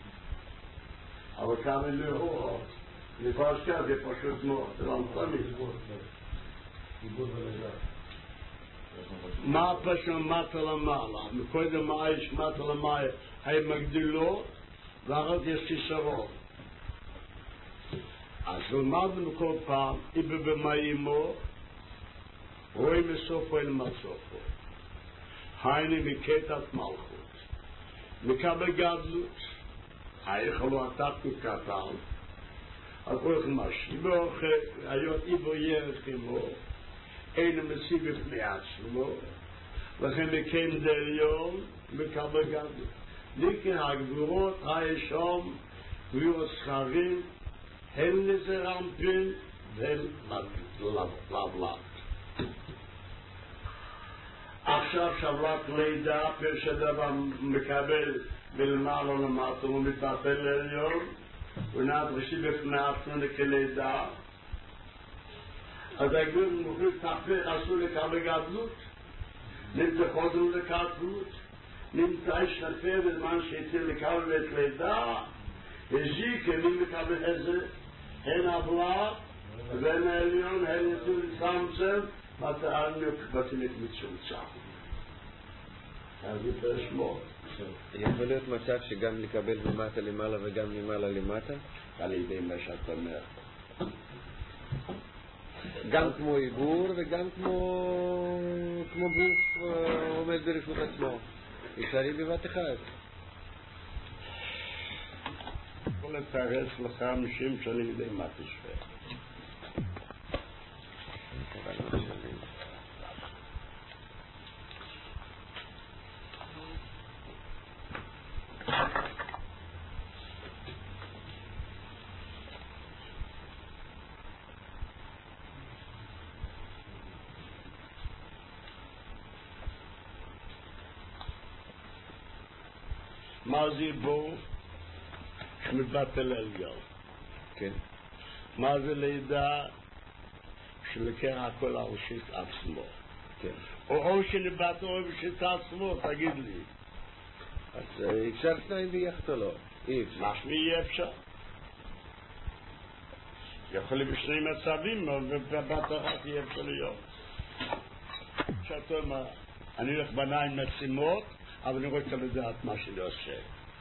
אבל כאן אין להור, לפרשת זה פשוט מאוד, זה לא נכונים. עיבוד ולידה. מה פשוט מטה למעלה? מקודם מה יש מטה למעלה? היו מגדילות, ואחת יש תיסרון. אז למדנו כל פעם, איבא במאימו, רואים מסופו אל מסופו. היינו מקטעת מלכות. מקבל גדלות, היכולו עתקנו קטן, הכוח משי, והיות איבו ירך עמו, אינו מסיב בפני עצמו, לכן מקיים דליון, מקבל גדלות. ניקן הגבורות, הישום, גבורות שכרים, הן לזרמפין והן לבלת. עכשיו שבלת לידה, פרש הדבר מקבל מלמעלה למטה ומתבטל לעליון, ונדרשי בפני עצמנו כלידה. אז הגביר מוכרים תחפך אסור לקבל גדלות, נמצא חוזר לקטלות, נמצא שתפר בזמן שיצא לקבל את לידה, הזיק, אני מקבל את זה, הן הבלט, והן העליון, הן יצאו לצמצם, ותעלנו בתינק מצומצם. אז זה שמו. יכול להיות מצב שגם לקבל ממטה למעלה וגם ממעלה למטה? על ידי מה שאתה אומר. גם כמו עיבור וגם כמו גוף עומד ברשות עצמו. אפשרי בבת אחד. יכול לתרץ לך משום שאני יודע מה תשווה. מה זה בור? שמתבטל עליון. כן. מה זה לידה? שלקח הכל על ראשית עצמו. כן. או שנבטל ראשית עצמו, תגיד לי. אז אפשר שניים ביחד או לא? אי אפשר. מה שמי אפשר? יכול להיות בשני מצבים, ובבת אחת יהיה אפשר להיות. שאתה אומר, אני הולך בעיניים משימות, אבל אני רוצה לדעת מה שאני עושה.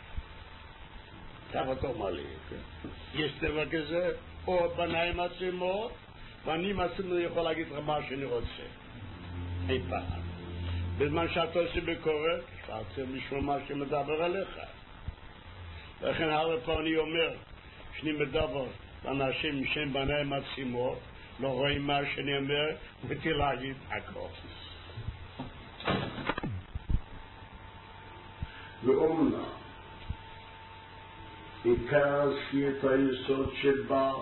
ככה אתה אומר לי. יש דבר כזה, או בעיניים משימות, ואני משימות יכול להגיד לך מה שאני רוצה. אי פעם. בזמן שאתה עושה ביקורת, אתה רוצה לשמוע מה שמדבר עליך. לכן הרבה פעם אני אומר, שאני מדבר לאנשים שהם בעיניים משימות, לא רואים מה שאני אומר, ותהיה להגיד הכל. ואומנה, עיקר עשיית היסוד שבה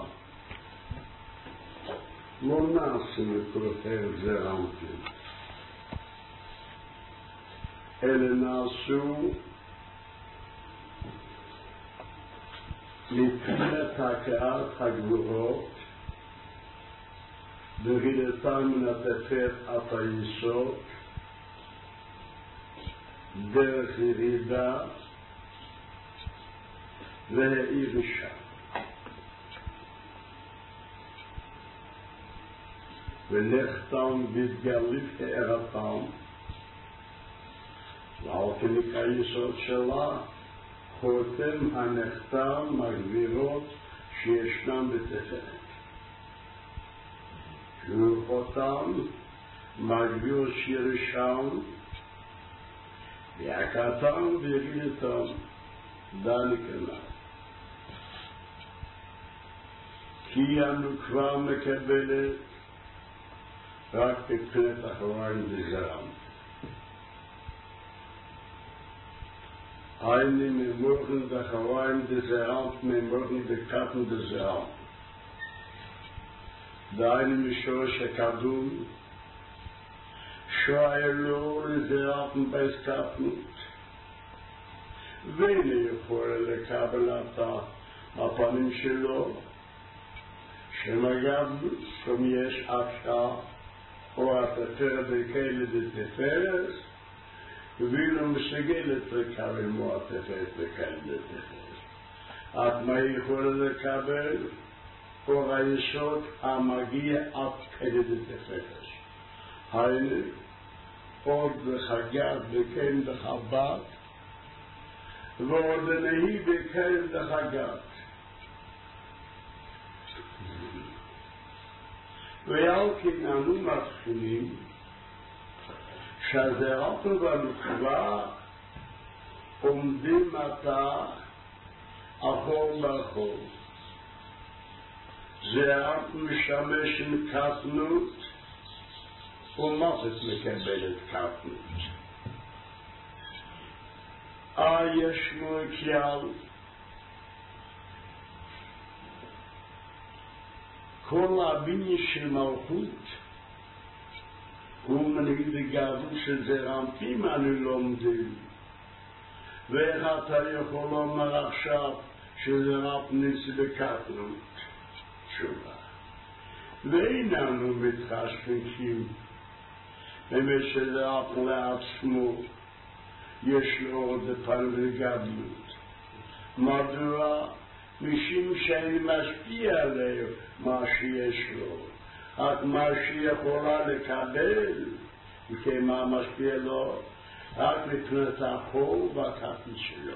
לא נעשה מכוחר זרמפין, אלא נעשו מבחינת הכרת הגבורות ורידתם מן התפר אף היסוד דרך ירידה והירישה. ולכתם והתגלית הערתם ועל כן היסוד שלה חותם הנחתם הגבירות שישנם בתפארת. שהוא חותם מגביר שירשם והקטן וירידתם דני כנר. כי אנו כבר מקבלת רק בבחינת אחריים דזרם. היינו ממורgen דאחריים דזרם, ממורgen דקטן דזרם. דהיינו משורש הקדום, שואלו לזרם בהסקפנות, ואינו יכול לקבלת הפנים שלו, שמגב כמו יש עכשיו, או התפארת בכאלה דתפארת, ואילו מסגלת לקבל מו התפארת בכאלה דתפארת. עד מה יכול לקבל? אור היסוד המגיע עד כאלה דתפארת. היינו עוד בחגת בכאלה דחבת, ועוד נהי בכאלה דחגת. ועל כן אנו מבחינים שהזרענו והנקבה עומדים עתה אחור באחור. זרענו משמש עם קטנות ומוות מקבלת קטנות. ישנו כלל כל הבניין של מלכות הוא מנהיג בגאוות של זרענפים אנו לומדים. ואיך אתה יכול לומר עכשיו שזרענפ נצא בקטנות? תשובה. ואיננו מתחשבים באמת שזרענפ לעצמו יש לו עוד פן וגדלות. מדוע? משום שאני משפיע עליו מה שיש לו. רק מה שיכולה לקבל, וכמה משפיע לו, רק מבחינת החור והקטן שלו.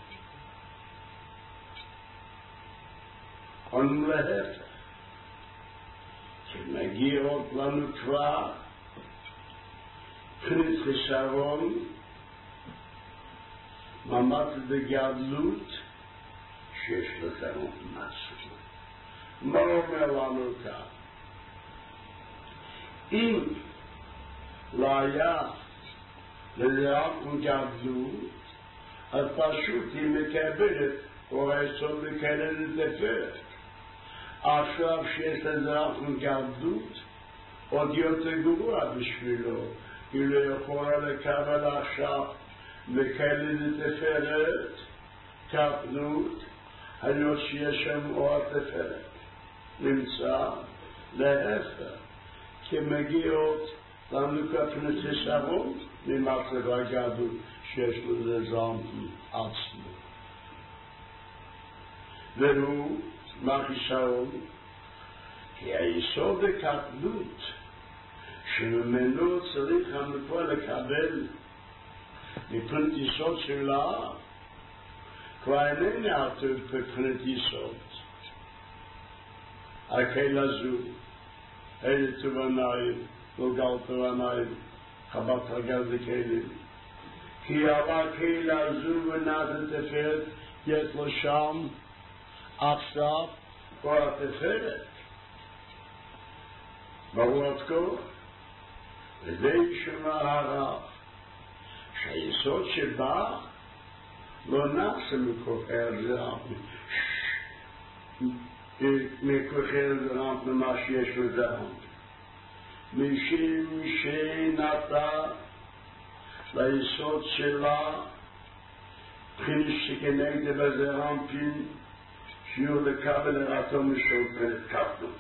אנו להפך, שמגיעות לנו כבר מבחינת חיסרון, ממש בגדלות, שיש לכם משהו. מה אומר לנו כאן? אם לא היה לזרענו גדלות, אז פשוט היא מקבלת אור היסוד בכאלה לתפארת. עכשיו שיש לזרענו גדלות, עוד יותר גרוע בשבילו. היא לא יכולה לקבל עכשיו בכאלה לתפארת, קטנות, היות שיש שם אור התפארת. נמצא להפך, כמגיעות לנו כפני חיסרון ממצב הגדול שיש לזרענו עצמו. והוא מה חיסרון? כי היסוד הקטנות שממנו צריך המקווה לקבל מבחינת יסוד שלה כבר אינני עטות בבחינת יסוד. הקהילה זו, אלה תובניים, לא גל תובניים, חבת רגל וקהילים. כי על הקהילה זו ונעת התפארת, יש לו שם עכשיו כל התפארת. ברור עד כה? וזה ישמע הרב, שהיסוד שבא לא נעשה מכוחר זרענו. מכוחר זרענו ממה שיש לזרענו. משום שנתה ליסוד שלה בחינת שכנגד בזרענפין שיהיו לקבל לרעתו משופט קטנות.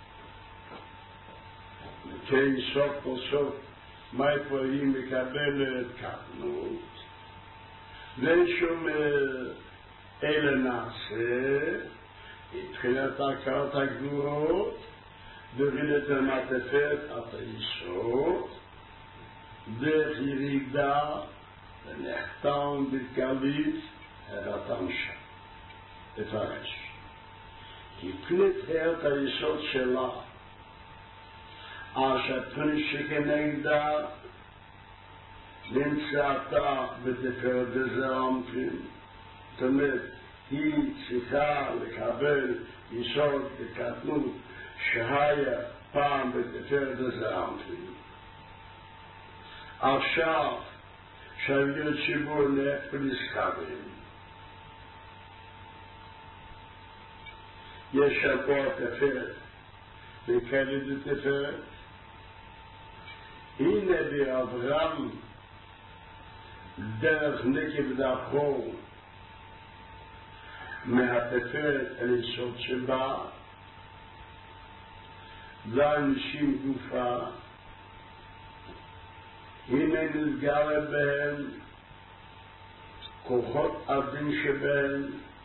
כן סוף כל סוף מה יכולים לקבל קטנות ושום אלה נעשה התחילת הכרת הגבורות דורדת המעטפת את היסוד דרך ירידה נחתם בגלית הרתנשה, לפרש. כי פנית את היסוד שלה, אשר פנית שכנגדה, נמצאתה בתפארת דזרעמפין, זאת אומרת, היא צריכה לקבל יסוד בקטנות שהיה פעם בתפארת דזרעמפין. עכשיו, שהביא ציבור נפליסקבים, יש פה תפארת, וכאלה תפארת. הנה באברהם דרך נקב דחור מהתפארת אל יסוד שבה, ואנשים גופה, הנה נתגלה בהם כוחות עדים שבהם,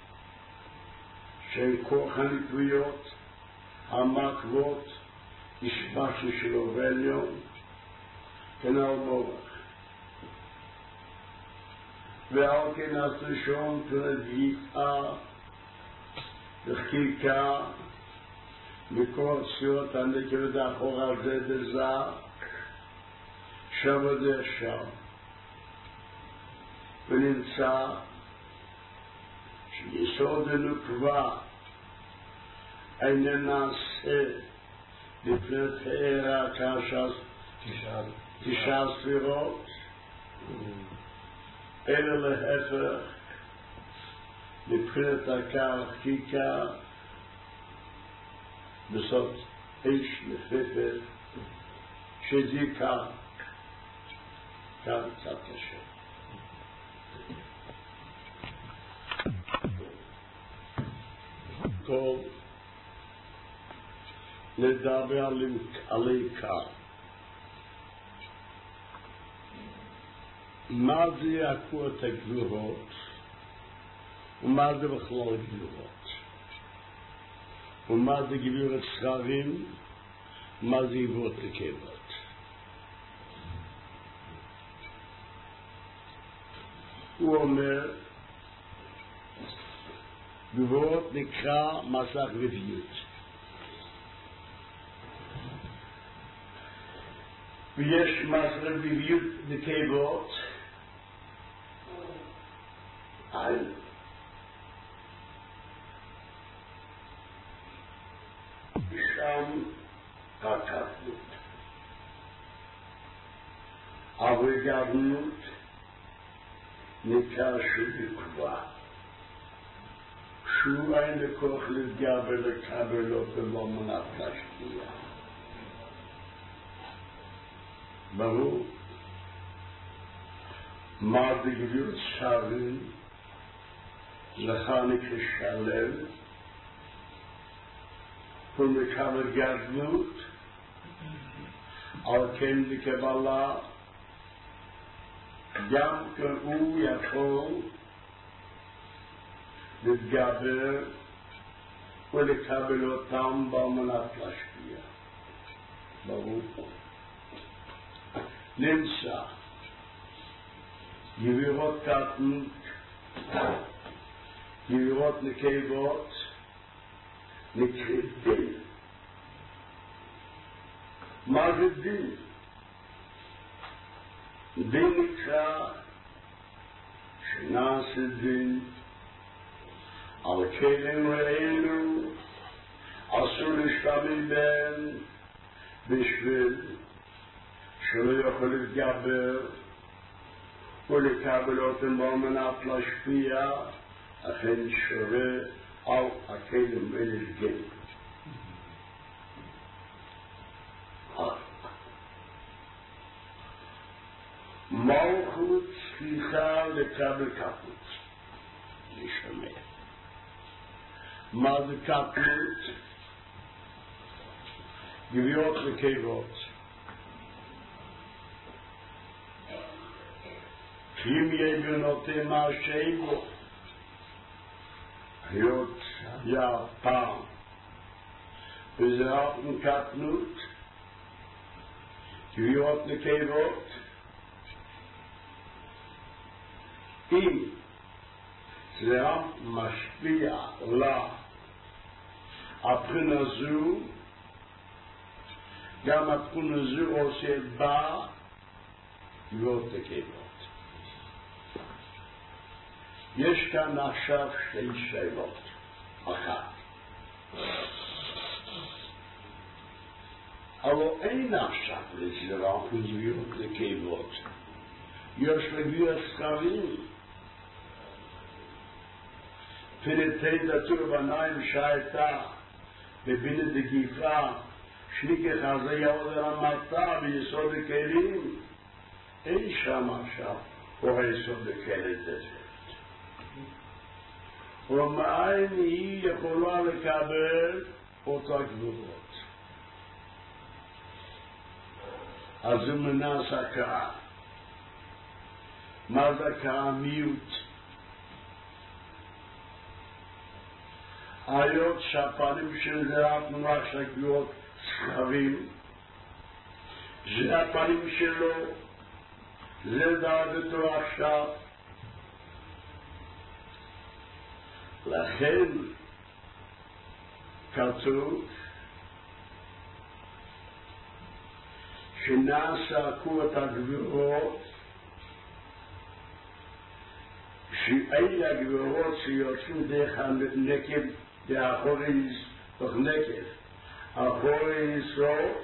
של כוח הנקביות, המקוות, השפשו של אובליון, כנעל בורך. ועל כן הסרשון תנדיקה וחקיקה מכל צירות הנקב דחור הזה דזה, שמה זה שם. ונמצא שיסוד הנקבה איננה נעשה לפני תארה כאשר 9 ספירות, אלא להפך מבחינת החקיקה בסוד איש לפפת שזיקה כאן קצת קשה. טוב, נדבר על עיקר. מה זה יעקו את הגבורות ומה זה בכלל גבורות, ומה זה גבורת שכרים ומה זה גבורת נקבות. הוא אומר גבורות נקרא מסך רביות, ויש מסך רביות נקבות על שם הקטנות, אבל גדלות נקרא שבקבה, שהוא אין לכוח להתגבר לקבלות ולא מנת להשפיע. ברור מה זה גבורת שרים לך נקשלם ומקבל גדלות, על כן לקבלה גם כן הוא יכול להתגבר ולקבל אותם במנת להשפיע. ברור. נמצא גבירות קטנות, גבירות נקבות, נקראת דין. מה זה דין? דין נקרא שנעשה דין על כלים ראינו, אסור להשתמש בהם בשביל שלא יכול להתגבר ולקבל אותם במנת להשפיע, אכן שווה על הכלים ולשגן. מלכות צריכה לקבל קטנות. נשמע. מה זה קטנות? גבירות נקבות. אם יבנותם השבו, היות פעם, וזה רק קטנות, גבירות נקבות, אם זה משפיע לה הבחינה זו, גם הבחינה זו עושה בה גבירות וכאבות. יש כאן עכשיו שתי שאלות. אחת, אבל אין עכשיו לזרע גבירות וכאבות. יש לגביר סקרים. פינתי דתור בניים שהייתה בבינת דגיפה שניקח הזה יעוד הרמתה ביסוד הכלים. אין שם עכשיו או היסוד הכלים הזה. ומאין היא יכולה לקבל אותה גבורות. אז הוא מנס הכאה. מה זה הכאה? מיעוט. היות שהפנים של זה התנועה של הגבורות סחרים, זה הפנים שלו, זה דעתו עכשיו. לכן כתוב שנעשקו את הגבורות, שאלה הגבורות שיוצאים דרך הנקב, דאחורי תוך נקב, אחורי יסוד,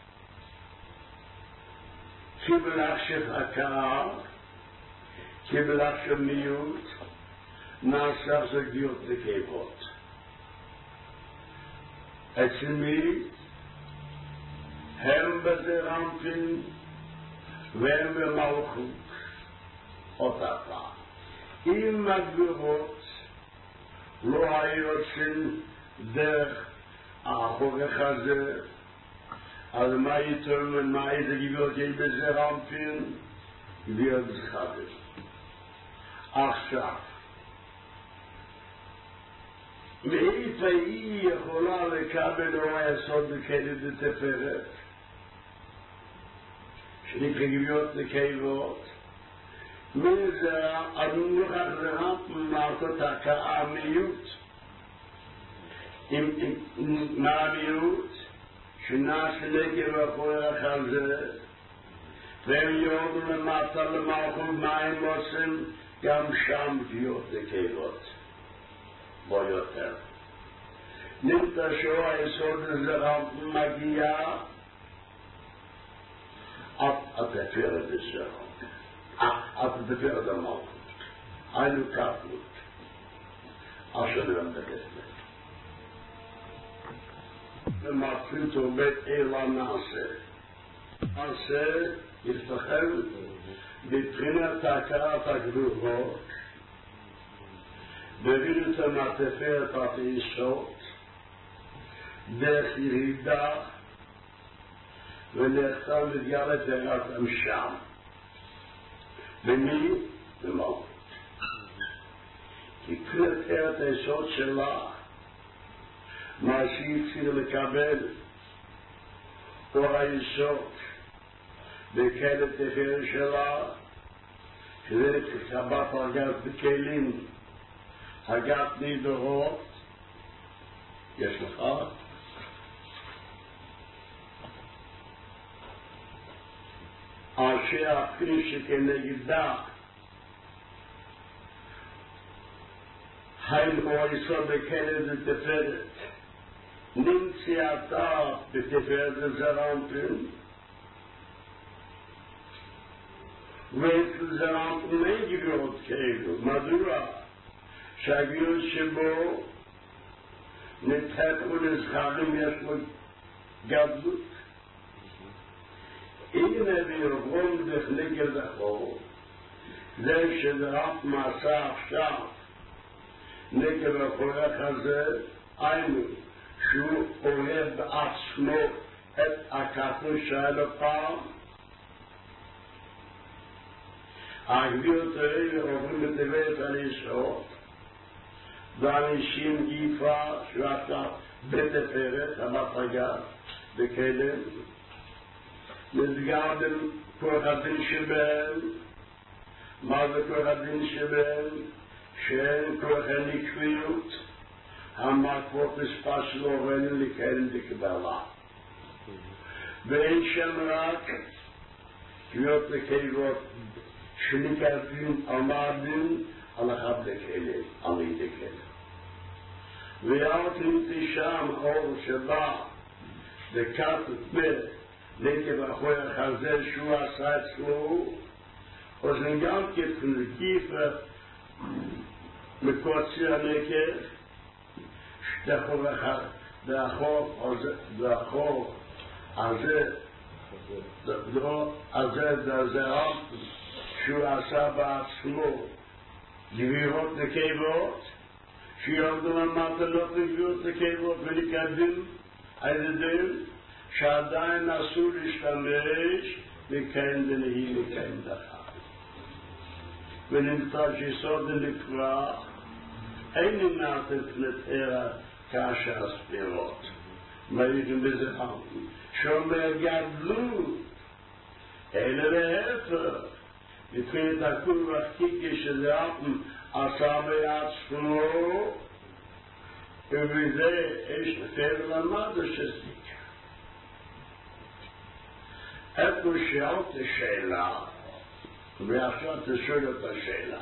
קיבל עכשיו הכאה, קיבל עכשיו מיעוט, נעשה זה גבירות וכאבות. אצל מי? הם בזרענפין והם במלכות. אותה פעם. אם הגבירות לא היו יוצאים דרך האחורך הזה, אז מה יתרמן, מה איזה גבירות יש בזרענפין? גבירות זכרים. עכשיו, מאיפה היא יכולה לקבל או היסוד בכלת ותפארת? שנקרא גבירות וכאבות. מזה המוכח זרם מעטות הכאה מיעוט. מה המיעוט? שנעש נקב אחורך על זה, והם יורדו למטה למלכות מים עושים גם שם גבירות וכאבות. בו יותר. נמצא שהוא היסוד לזרם מגיע התפארת לזרם. התפארת המלכות. היינו כפלות. אשר למדקת. ומתחיל תורבית אילה נעשה. נעשה יפתחל בבחינת הכרת הגבורות בבינות המעטפת הפעישות דרך ירידה ולכתה מתגלת דרכם שם. ומי? במלכות. כי בחינת ארץ היסוד שלה מה שהצליח לקבל אור היסוד בכלת תפארת שלה שזה כסבת הרגת בכלים הגת נידורות. יש לך? אשר הכלי שכנגדה היינו היסוד בכלת ותפארת נמצאתה בתפארת זרענפין ואצל זרענפין אין גבירות כאלו. מדוע? שהגבירות שבו נתחתו לזכרים יש לו גדלות. הנה בירבון בכנגד החור זה שזרענפין מעשה עכשיו נקב החורך הזה היינו שהוא אוהב בעצמו את הכתוב שהיה פעם. הגבירות האלה עוברים בתפארת היסוד ואנשים גיפה שעשה בתפארת המפגה בכלם נסגר בין כוח הדין שבהם מה זה כוח הדין שבהם? שאין כוח הנקביות, המקרות מספר שלו ואין לקיים לקבלה. ואין שם רק קביעות לקייבות שנקרבים על מעדים על אחד לכאלה, על ידי כאלה. ויאות נמצא שם אור שבא לקט את נקב אחוי החזה שהוא עשה אצלו, או זה גם כפנגיף מקוצי הנקב, שתחור אחד, והחור הזה, זה שהוא עשה בעצמו גבירות נקבות, שיורדו למטלות לגבירות נקבות ונקדים על ידיהם, שעדיין אסור להשתמש לקיים דנהי לקיים דחר. ונמצא שיסוד נקרא, אין נמנעתם פנתרה כאשר הספירות. מעידים בזה חמי. שאומר גדלות, אלא להפך. מבחינת הכול והחקיקי שזה עשה בעצמו, ובזה יש לפעמים למד שזיק. איפה שאלת השאלה, ועכשיו תשאל את השאלה.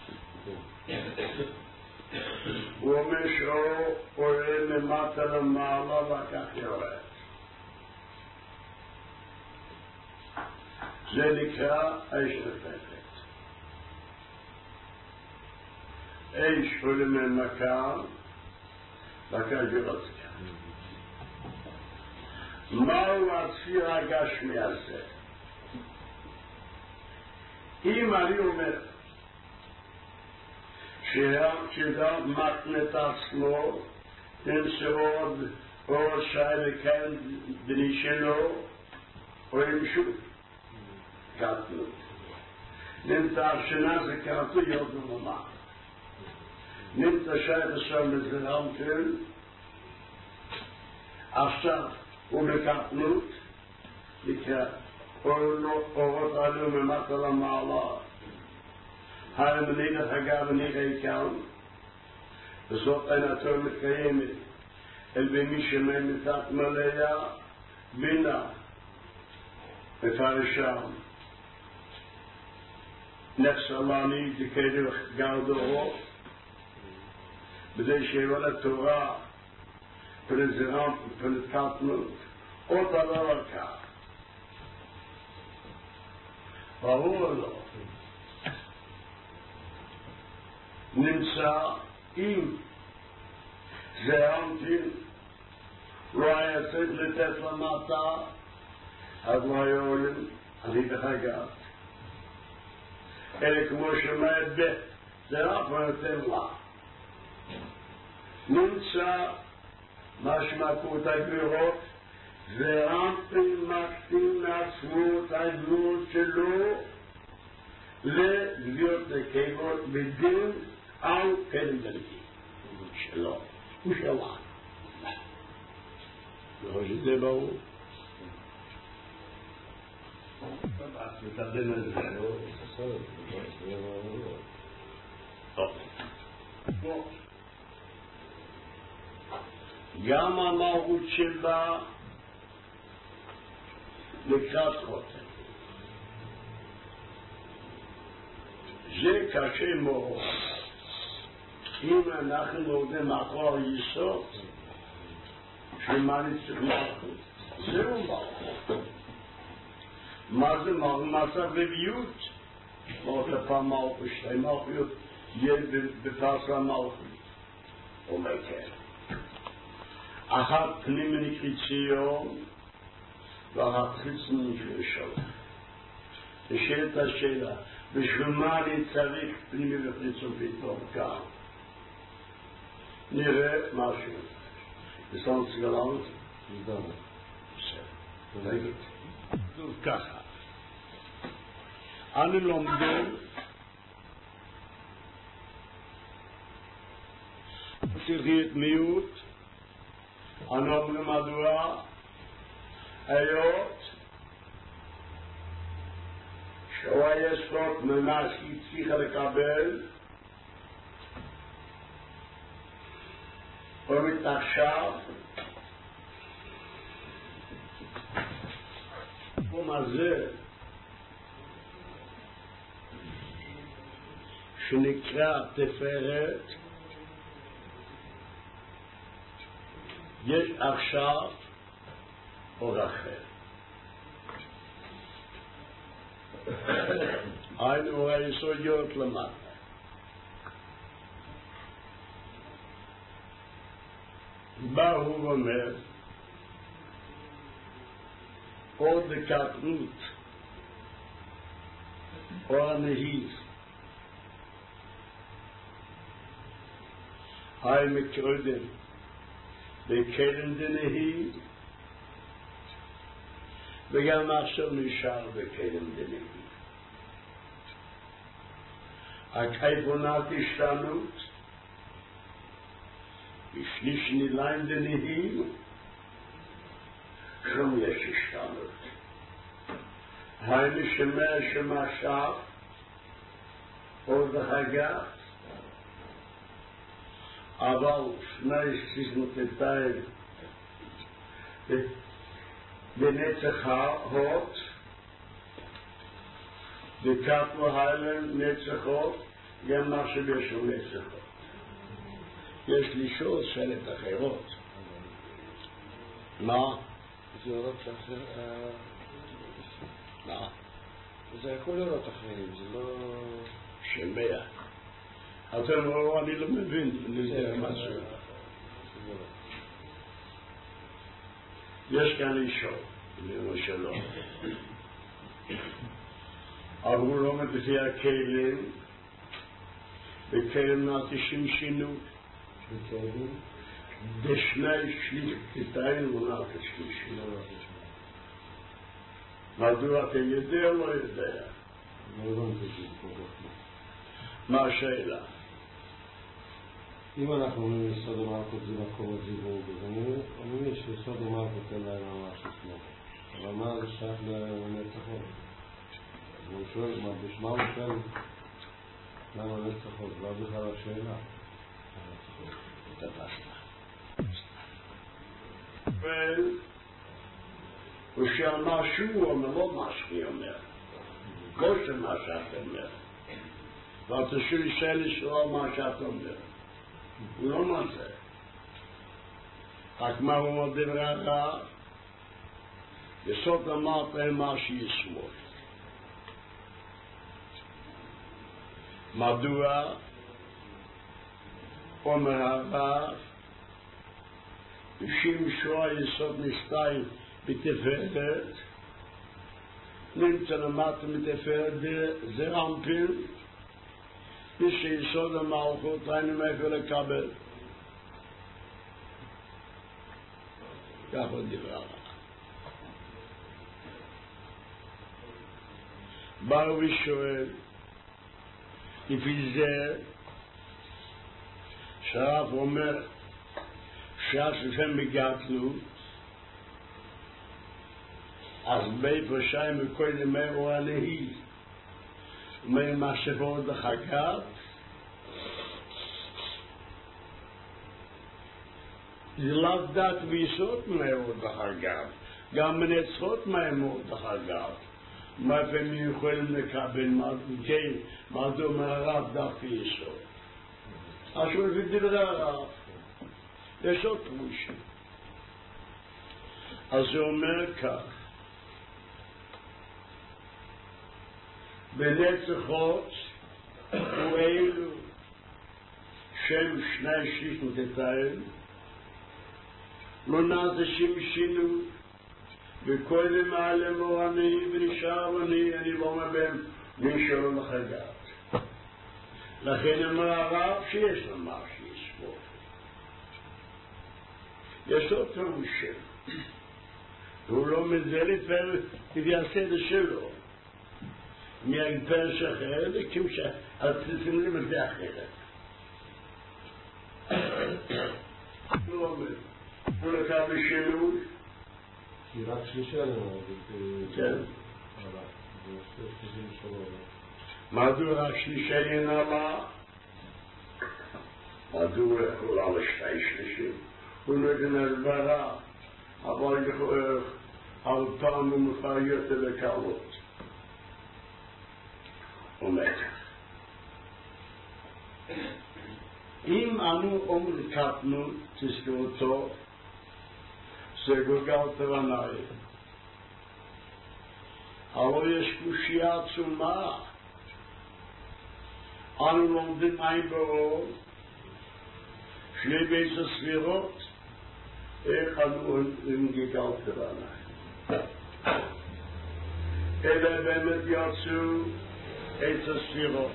הוא אומר שהוא עולה למטה למעלה וכך יורד. זה נקרא אש נפתת. אש עולה ממקם וכך יורד. מהו הציר הגשמי הזה? אם אני אומר שגם מתנת עצמו נמצא עוד שי לקיים בני שלו או ימשו קטנות. נמצא שנה זה קטנו יוד וממה. נמצא שי לשם לזרמתם עכשיו הוא בקטנות נקרא אורות עלו ממטה למעלה המנהיג החגה ונראה כאן וזאת עינתו מתקיימת אל במי שמתת מלאה בינה מפרשם נחסלני תקדו גרדורו בדי שיבוא לתורה פרזרם ופרקטנות אותה לא רק ברור לו נמצא אם זה המתין לא היה צריך לתת למטה אז לא היה עולים אני בחגת אלא כמו שמעת בית זה רק ונותן לה נמצא מה שמקות הגבירות והרמפים מקטים לעצמו את הגבולות שלו להיות לקייבות בדין על קדם דלקי שלו ושלה לא שזה ברור מתאבדים על זה טוב גם המהות שלה לקראת חוטא זה קשה מאוד אם אנחנו עובדים מאחור היסוד שמה נצטרך מלכות זהו מלכות מה זה מלכות? מצב רביות מלכות פעם מלכות שתי מלכות יהיה בפרסה מלכות אומר כן אחת פנים נקראת ציון ואחת חיצון נקראת שלום נשאלת השאלה בשביל מה אני צריך פנימי וחיצון פתאום כאן נראה משהו בסדר סגלנות בסדר נגיד ככה אני לומדים צריכית מיעוט אני אומרים מדוע היות שהוא היסוד ממה שהיא צריכה לקבל, ומתעכשיו בתחום הזה שנקרא תפארת, יש עכשיו אור אחר. היינו היסודיות למטה. בא הוא אומר, אור דקטנות, אור הנהיז, היי מקודם, בקרן דנהיז, וגם עכשיו נשאר בקרן דנהיז. הכיוונת השתנות, בשליש ניליים דנהיז, שום יש השתנות. היינו שמשך, עוד החגת, אבל שני סיסנותיים בנצח הות, בקטנו היילן נצחות, גם מה שבשום נצחות. יש לי שעות שלט אחרות. מה? זה אורות אחר... מה? זה הכל אורות אחרים, זה לא... שמע. אתם רואים, אני לא מבין, אני יודע משהו. יש כאן אישו, למשל. אבל הוא לא מדפי הכלים, וכלים נעתישים שינו. בכלים? דשני שליטתיים הוא נעתישים שינו. מדוע אתה יודע או לא יודע? לא הבנתי את זה פה. מה השאלה? אם אנחנו אומרים יסוד המלכות זה מקום הזיווג, אז אני אומר שיסוד המלכות אין להם ממש עצמו. אבל מה זה שייך לנצחות? הוא שואל, בשמה הוא שואל למה נצחות? לא בכלל השאלה. תפסת. הוא שאמר שהוא אומר, לא מה שאני אומר. לא שמה שאת אומר. ואתה שואל לשאול מה שאת אומר. הוא לא מזה. רק מה הוא אומר דברי הרע? יסוד אמרת להם מה שישמור. מדוע? אומר הרב, בשם שואה יסוד נסתיים בתפארת, נמצא למטה מתפארת זה רמפים, ושיסוד המלכות היינו מאיפה לקבל. כך עוד דברה. באו ושואל, לפי זה, שהרב אומר, שאז לפעמים בגעתנו, אז באיפה שיים וקודם מאירו הנהי, מה שבאות בחגת, זה לאו דת ויסות מאירות בחגת, גם מנצחות מאירות בחגת, מה לפעמים יכולים לקבל, מה דומה הרב דת ויסות. אז הוא לפי דברי הרב, יש עוד פרושים. אז הוא אומר כך, בנצחות הוא אלו שם שני שלישותיים לא נעזשים שינו וקודם העלם הוא אני ונשאר אני לא אומר בהם נשארו לחגת. לכן אמר הרב שיש לו מה שיסבור. יש עוד פרושים. הוא לא מזה לפעמים לפי הסדר שלו. מהגפש אחרת, וכאילו שהצליחים למזה אחרת. הוא אומר, הוא לקח בשינוי. כי רק שלישה לנו, כן. מדוע השלישי נעלה? מדוע יכול על שתי שלישים? הוא נגן הסברה, אבל על פעם ומפריות וקלות. אומר, אם אנו אומרקתנו, תזכרו טוב, זה גוגל תרנאי. אבל יש קושיה עצומה. אנו לומדים עין ברור, שני בית הספירות, איך אנו עם גגל תרנאי. אלה באמת יצאו את הספירות.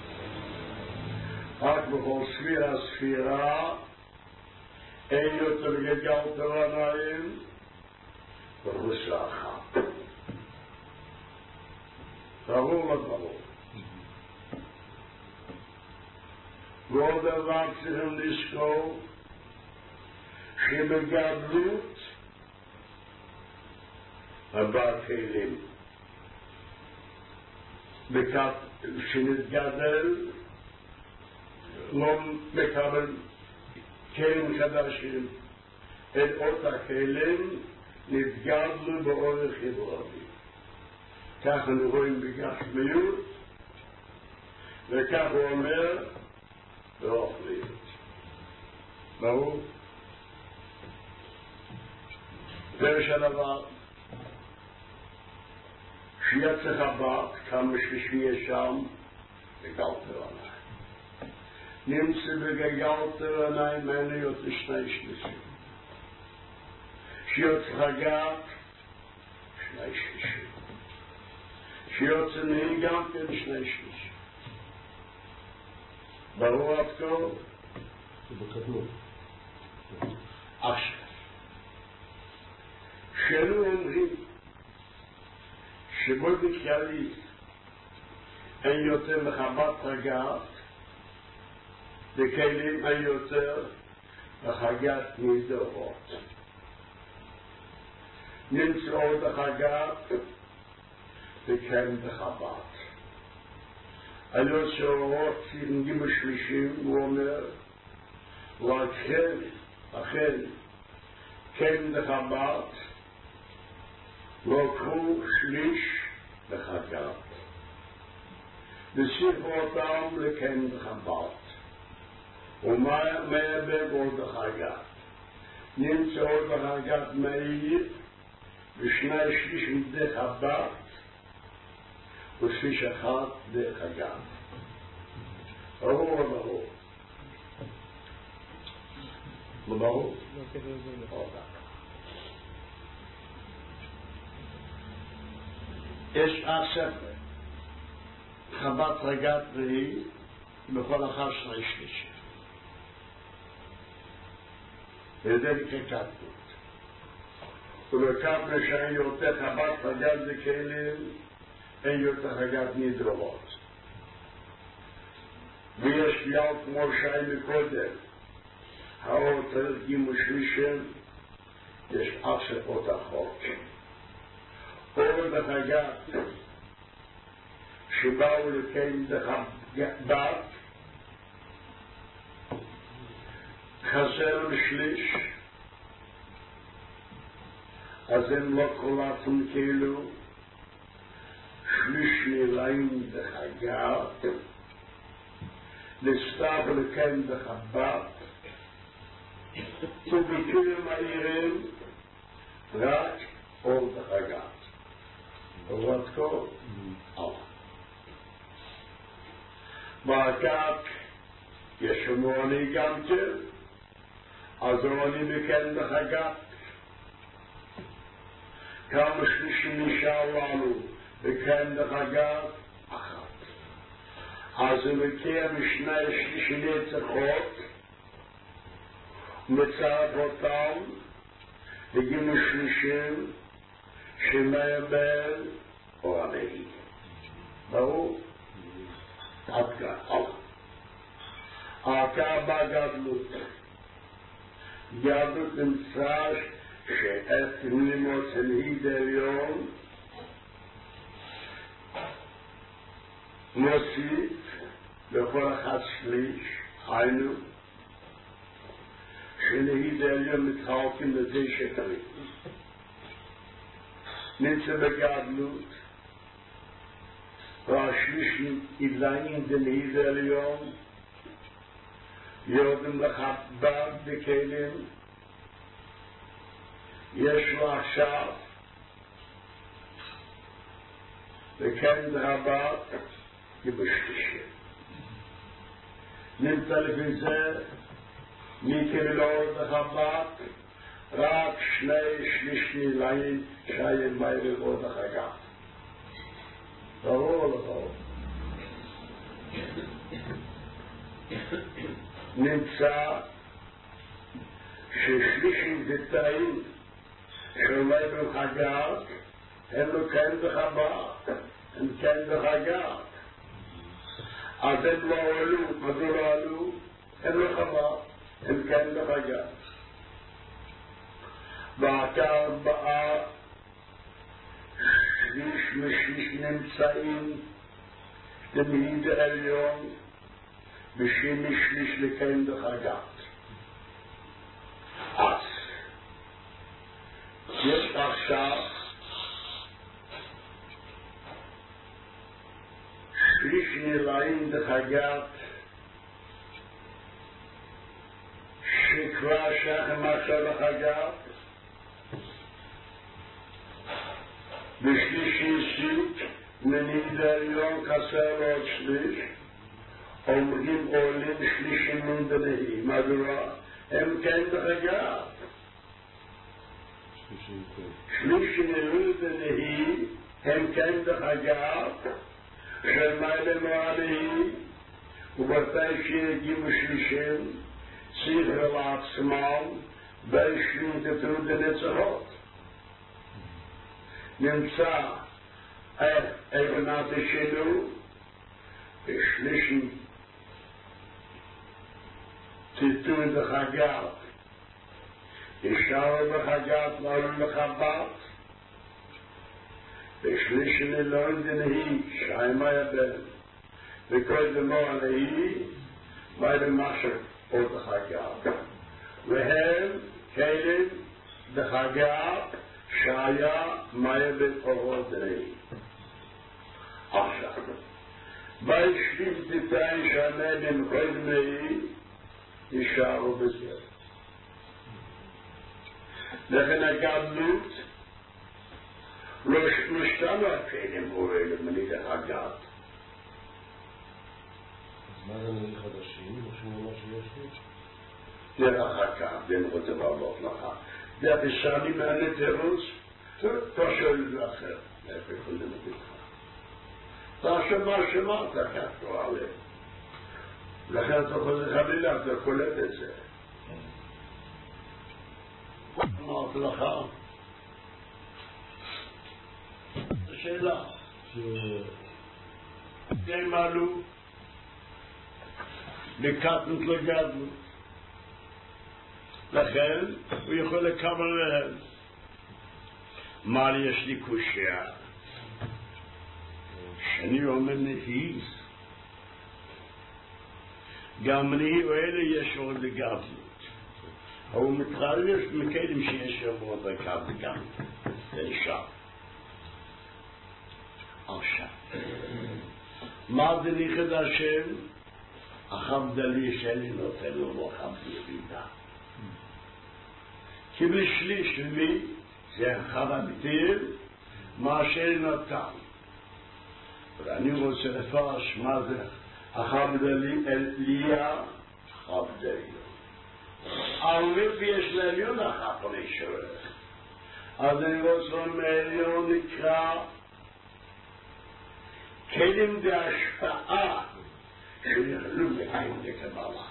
רק בכל ספירה, אין יותר גגל תרנאים, וחוסה אחת. ברור לברור. ועוד דבר צריכים לזכור, שבגדלות הבא כלים. שנתגדל לא מקבל כלים חדשים, את אותה כלים נתגדלו באורך ידרבי. כך אנחנו רואים בגשמיות, וכך הוא אומר באוכליות. ברור? פרש הדבר, שיצא חב"ד, כמה שיש שם, בגל תרנאי. נמצא בגל תרנאי מניות לשני שלישים. שיוצא חג"ד, שני שלישים. שיוצא נהי גם כן שני שלישים. ברור עד כה? זה בקדמות. עכשיו. שאלו אומרים, שבו בכללי אין יותר מחבת חגת, בכלים אין יותר מחגת נדרות. נמצאות החגת וכן בחבת. היו שאורות צינגים השלישים, הוא אומר, לכן, כן בחבת, לקחו שליש בחגת. וסיפרו אותם לכן בחבת. ומעבר עוד בחגת. נמצאות בחגת מאיר, ושני שליש מדי חבת, ושליש אחד בחגת. ברור. לא ברור? יש ספר, חבת חגת והיא, בכל אחד שני שלישים. וזה כקטנות. ובקטנות שאין יותר חבת חגת וכלים, אין יותר חגת נדרות. ויש כלל כמו שהיה מקודם, האור תרגים ושלישים, יש אספות החוק. אור בחגת, שבאו לקיים בחגת, חסר לשליש, אז הם לא קולטים כאילו, שליש נראים בחגת, לסתיו לקיים בחגת, ובכלים העירים, רק אור בחגת. עוד כה? בהגת יש מועני גם כן, אז מועני מכן בחגת. כמה שלישים נשאר לנו מכן בחגת? אחת. אז הוא מכיר משני שלישי נצחות, מצרף אותם, הגיעו שלישים, שמעבר אוהבי. ברור? עד כאן. העקה בגדלות. גדלות נמצא שאת נימות של הידריון מוסיף לכל אחד שליש, היינו, שנהיד העליון מתחלקים לתשע קרים. נמצא בגדלות, והשליש אילאים דנהיד העליון, יורדים לחב"ד בכלים, יש לו עכשיו, וכן רבת יבשתשם. נמצא לפי זה, מכללות לחב"ד, רק שני שליש אילאים שהיין מהר עוד החגה. ברור או לא ברור? נמצא ששלישים דתאים שאולי בחגת הם לא כן בחב"ד, הם כן בחגת. אז הם לא עלו, מדוע לא עלו? הם לא חב"ד, הם כן בחגת. ואתה באה שליש משליש נמצאים דנהיד העליון ושני שליש לכן בחגת. אז יש עכשיו שליש נלאים בחגת שכבר שכם עכשיו בחגת בשליש אישית ננהיד העליון חסר לו עוד שליש אומרים עולים שלישים מן דנהי. מדוע? הם כן בחגת. שלישים מן דנהי הם כן בחגת שמיילה מועדהי ובתי שיגיעו שלישים ציבר לעצמם וישלים תתרו דנצרות. נמצא אבנת שלו בשלישים תתרו בחגת ישר בחגת נעלו לחב"ד בשלישים אלוהים דנהי שיימה יבן וכל דמור נהי מיילה משהו עוד בחגת והם כלים בחגת שהיה מיילה אורות דנהי. עכשיו וישלים תתאי שעמדם כל דנהי נשארו בזה. לכן הגדלות לא משתנו הכלים אוהלים מנהיד החגת. אז מה זה נהי חדשים? או שמונה שיש לי? דרך החגה, בין רוצה לעלות לך. זה בשני מענה תירוץ, אתה שואל את זה אחר. איפה יכולים להגיד לך? אתה שמעת כך תועלה. לכן אתה חוזר חלילה, אתה קולט את זה. אמרת לך? שאלה. הם עלו לקטנות לגדלות. לכן הוא יכול לקבל להם. מה יש לי קושיה? שאני אומר נהיז. גם נהי ואלה יש עוד לגדלות. הוא מתחלף מכלים שיש עוד לגדלות גם. זה נשאר. עכשיו. מה זה נכד השם? החמדלי שלי נותן לו לא חמדי בידה. כי בשליש לי זה חמדתיר מה שלי נותן. ואני רוצה לפרש מה זה החמדלי אליה חמדלי. אבל יש לעליון החפני שואל. אז אני רוצה מעליון נקרא כלים בהשפעה שיכלו בעין לקבלה.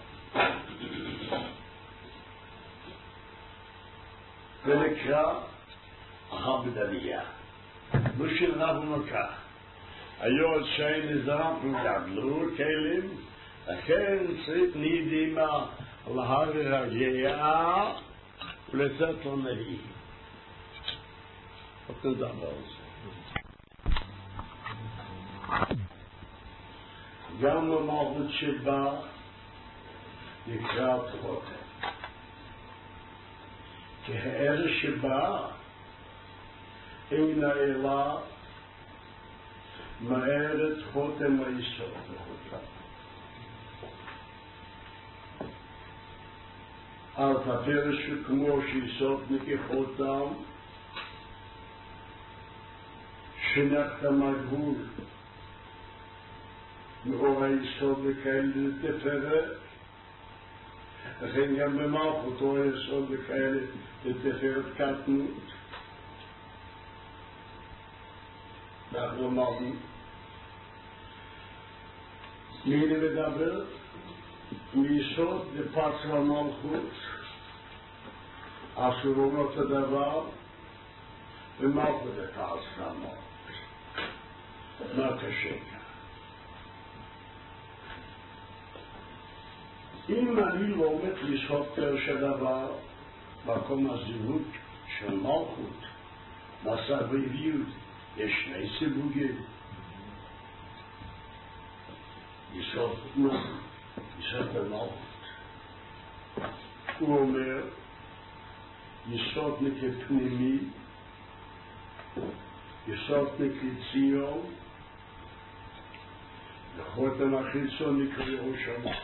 ונקרא החמדליה. בשביל רב ומכה. היות שאין נזרם וגדלו כלים, לכן צריך נדימה להר הגאה ולצאת לו נהי. תודה רבה. גם המלכות שבה נקרא חותם. כי הערך שבה אינה אלא מארת חותם היסוד בחותם. על תפרש כמו שיסוד נקחותם שנחתם הגבול מאור היסוד לכאלה לתפארת, לכן גם במלכות אור היסוד לכאלה לתפארת קטנות. אנחנו אמרנו מי מדבר? מיסוד לפץ המלכות אסורונות הדבר ומלכות לפץ המלכות. מה קשה כאן? אם אני לא עומד ליסוד פרש הדבר מקום הזהות של מלכות מסע והביאות יש שני סיווגים. יסוד המלכות. הוא אומר יסוד פנימי, יסוד ציון, וחותם החיצון נקרא ירושלים.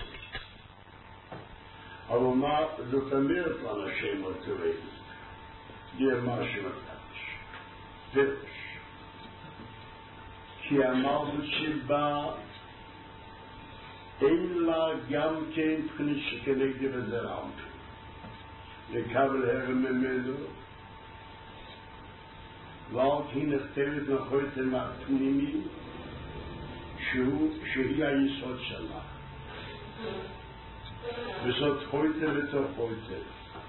אבל מה זאת אומרת לאנשים הטובים? יהיה משהו חדש. פירוש. כי המלכות שבה אין לה גם כן תכנית שכנגד וזרם. לקבל הרם ממנו, ועל כי נכתבת לחותם הפנימי, שהיא היסוד שלה. וזאת חותם ותוך חותם.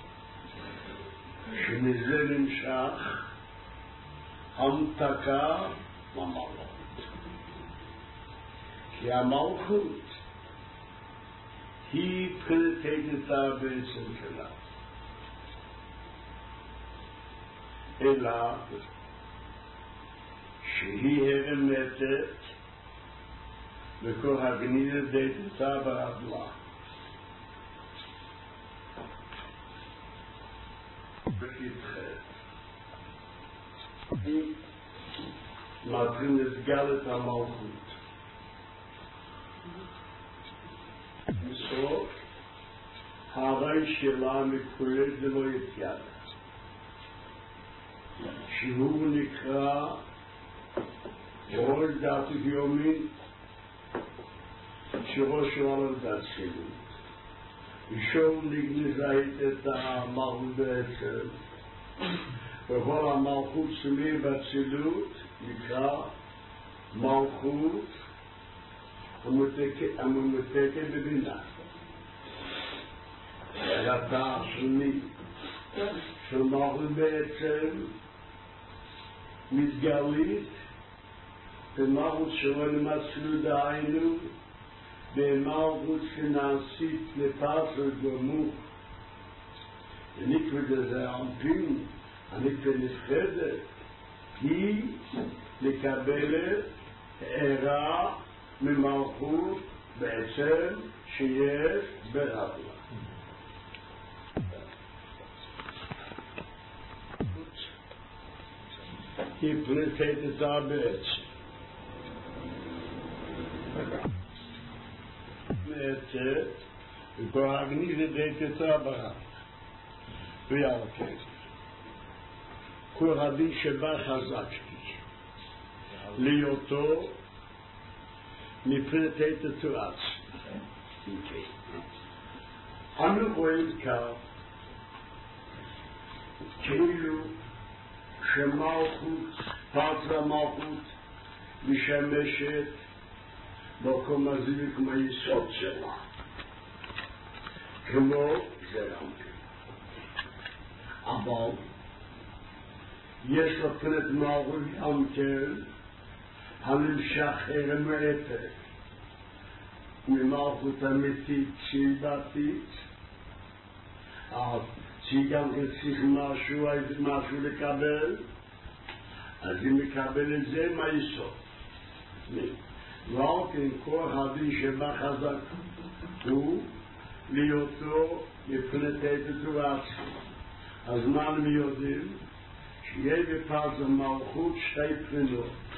שמזה נמשך המתקה למלכות. כי המלכות היא פרטטתה בעצם כלה. אלא שהיא הרמתת וכל הגנידה דתתה בעדלה. ותתחת. היא מתחיל לסגל את המלכות. בסוף הרי שלה מקולת ולא יתייד. שהוא נקרא ראש דת ויומין שראש על דת שלו. ושום נגנזית את המלכות בעצם. וכל המלכות שמי בצילות נקרא מלכות הממותקת בבינה. אתה השני של מלכות בעצם מתגלית במלכות שלא נמצאו דהיינו במלכות שנעשית לפס וגמוך. הנקרא זה עמפין, הנקרא נפחדת, היא מקבלת הערה ממלכות בעצם שיש ברבלה. היא פרטטתה בעצם. מעצת, וכל הגניזה דתתה ברבלה. ועל כן. כל רבי שבא חזקתי להיותו מפרטטתו עצמי. אנו רואים כאן כאילו שמלכות, פרט המלכות משמשת מקום הזה כמו היסוד שלה, כמו זרם. אבל יש לפרט מלכות גם כן הנמשך הרמתת ממלכות אמיתית שהיא בתית, שהיא גם צריך משהו לקבל, אז היא מקבלת זה מהיסוד. ועל כן כוח הדין שבא חזק הוא להיותו מפנטטת ועצמי. אז מה הם יודעים? שיהיה בפז המלכות שתי פנינות.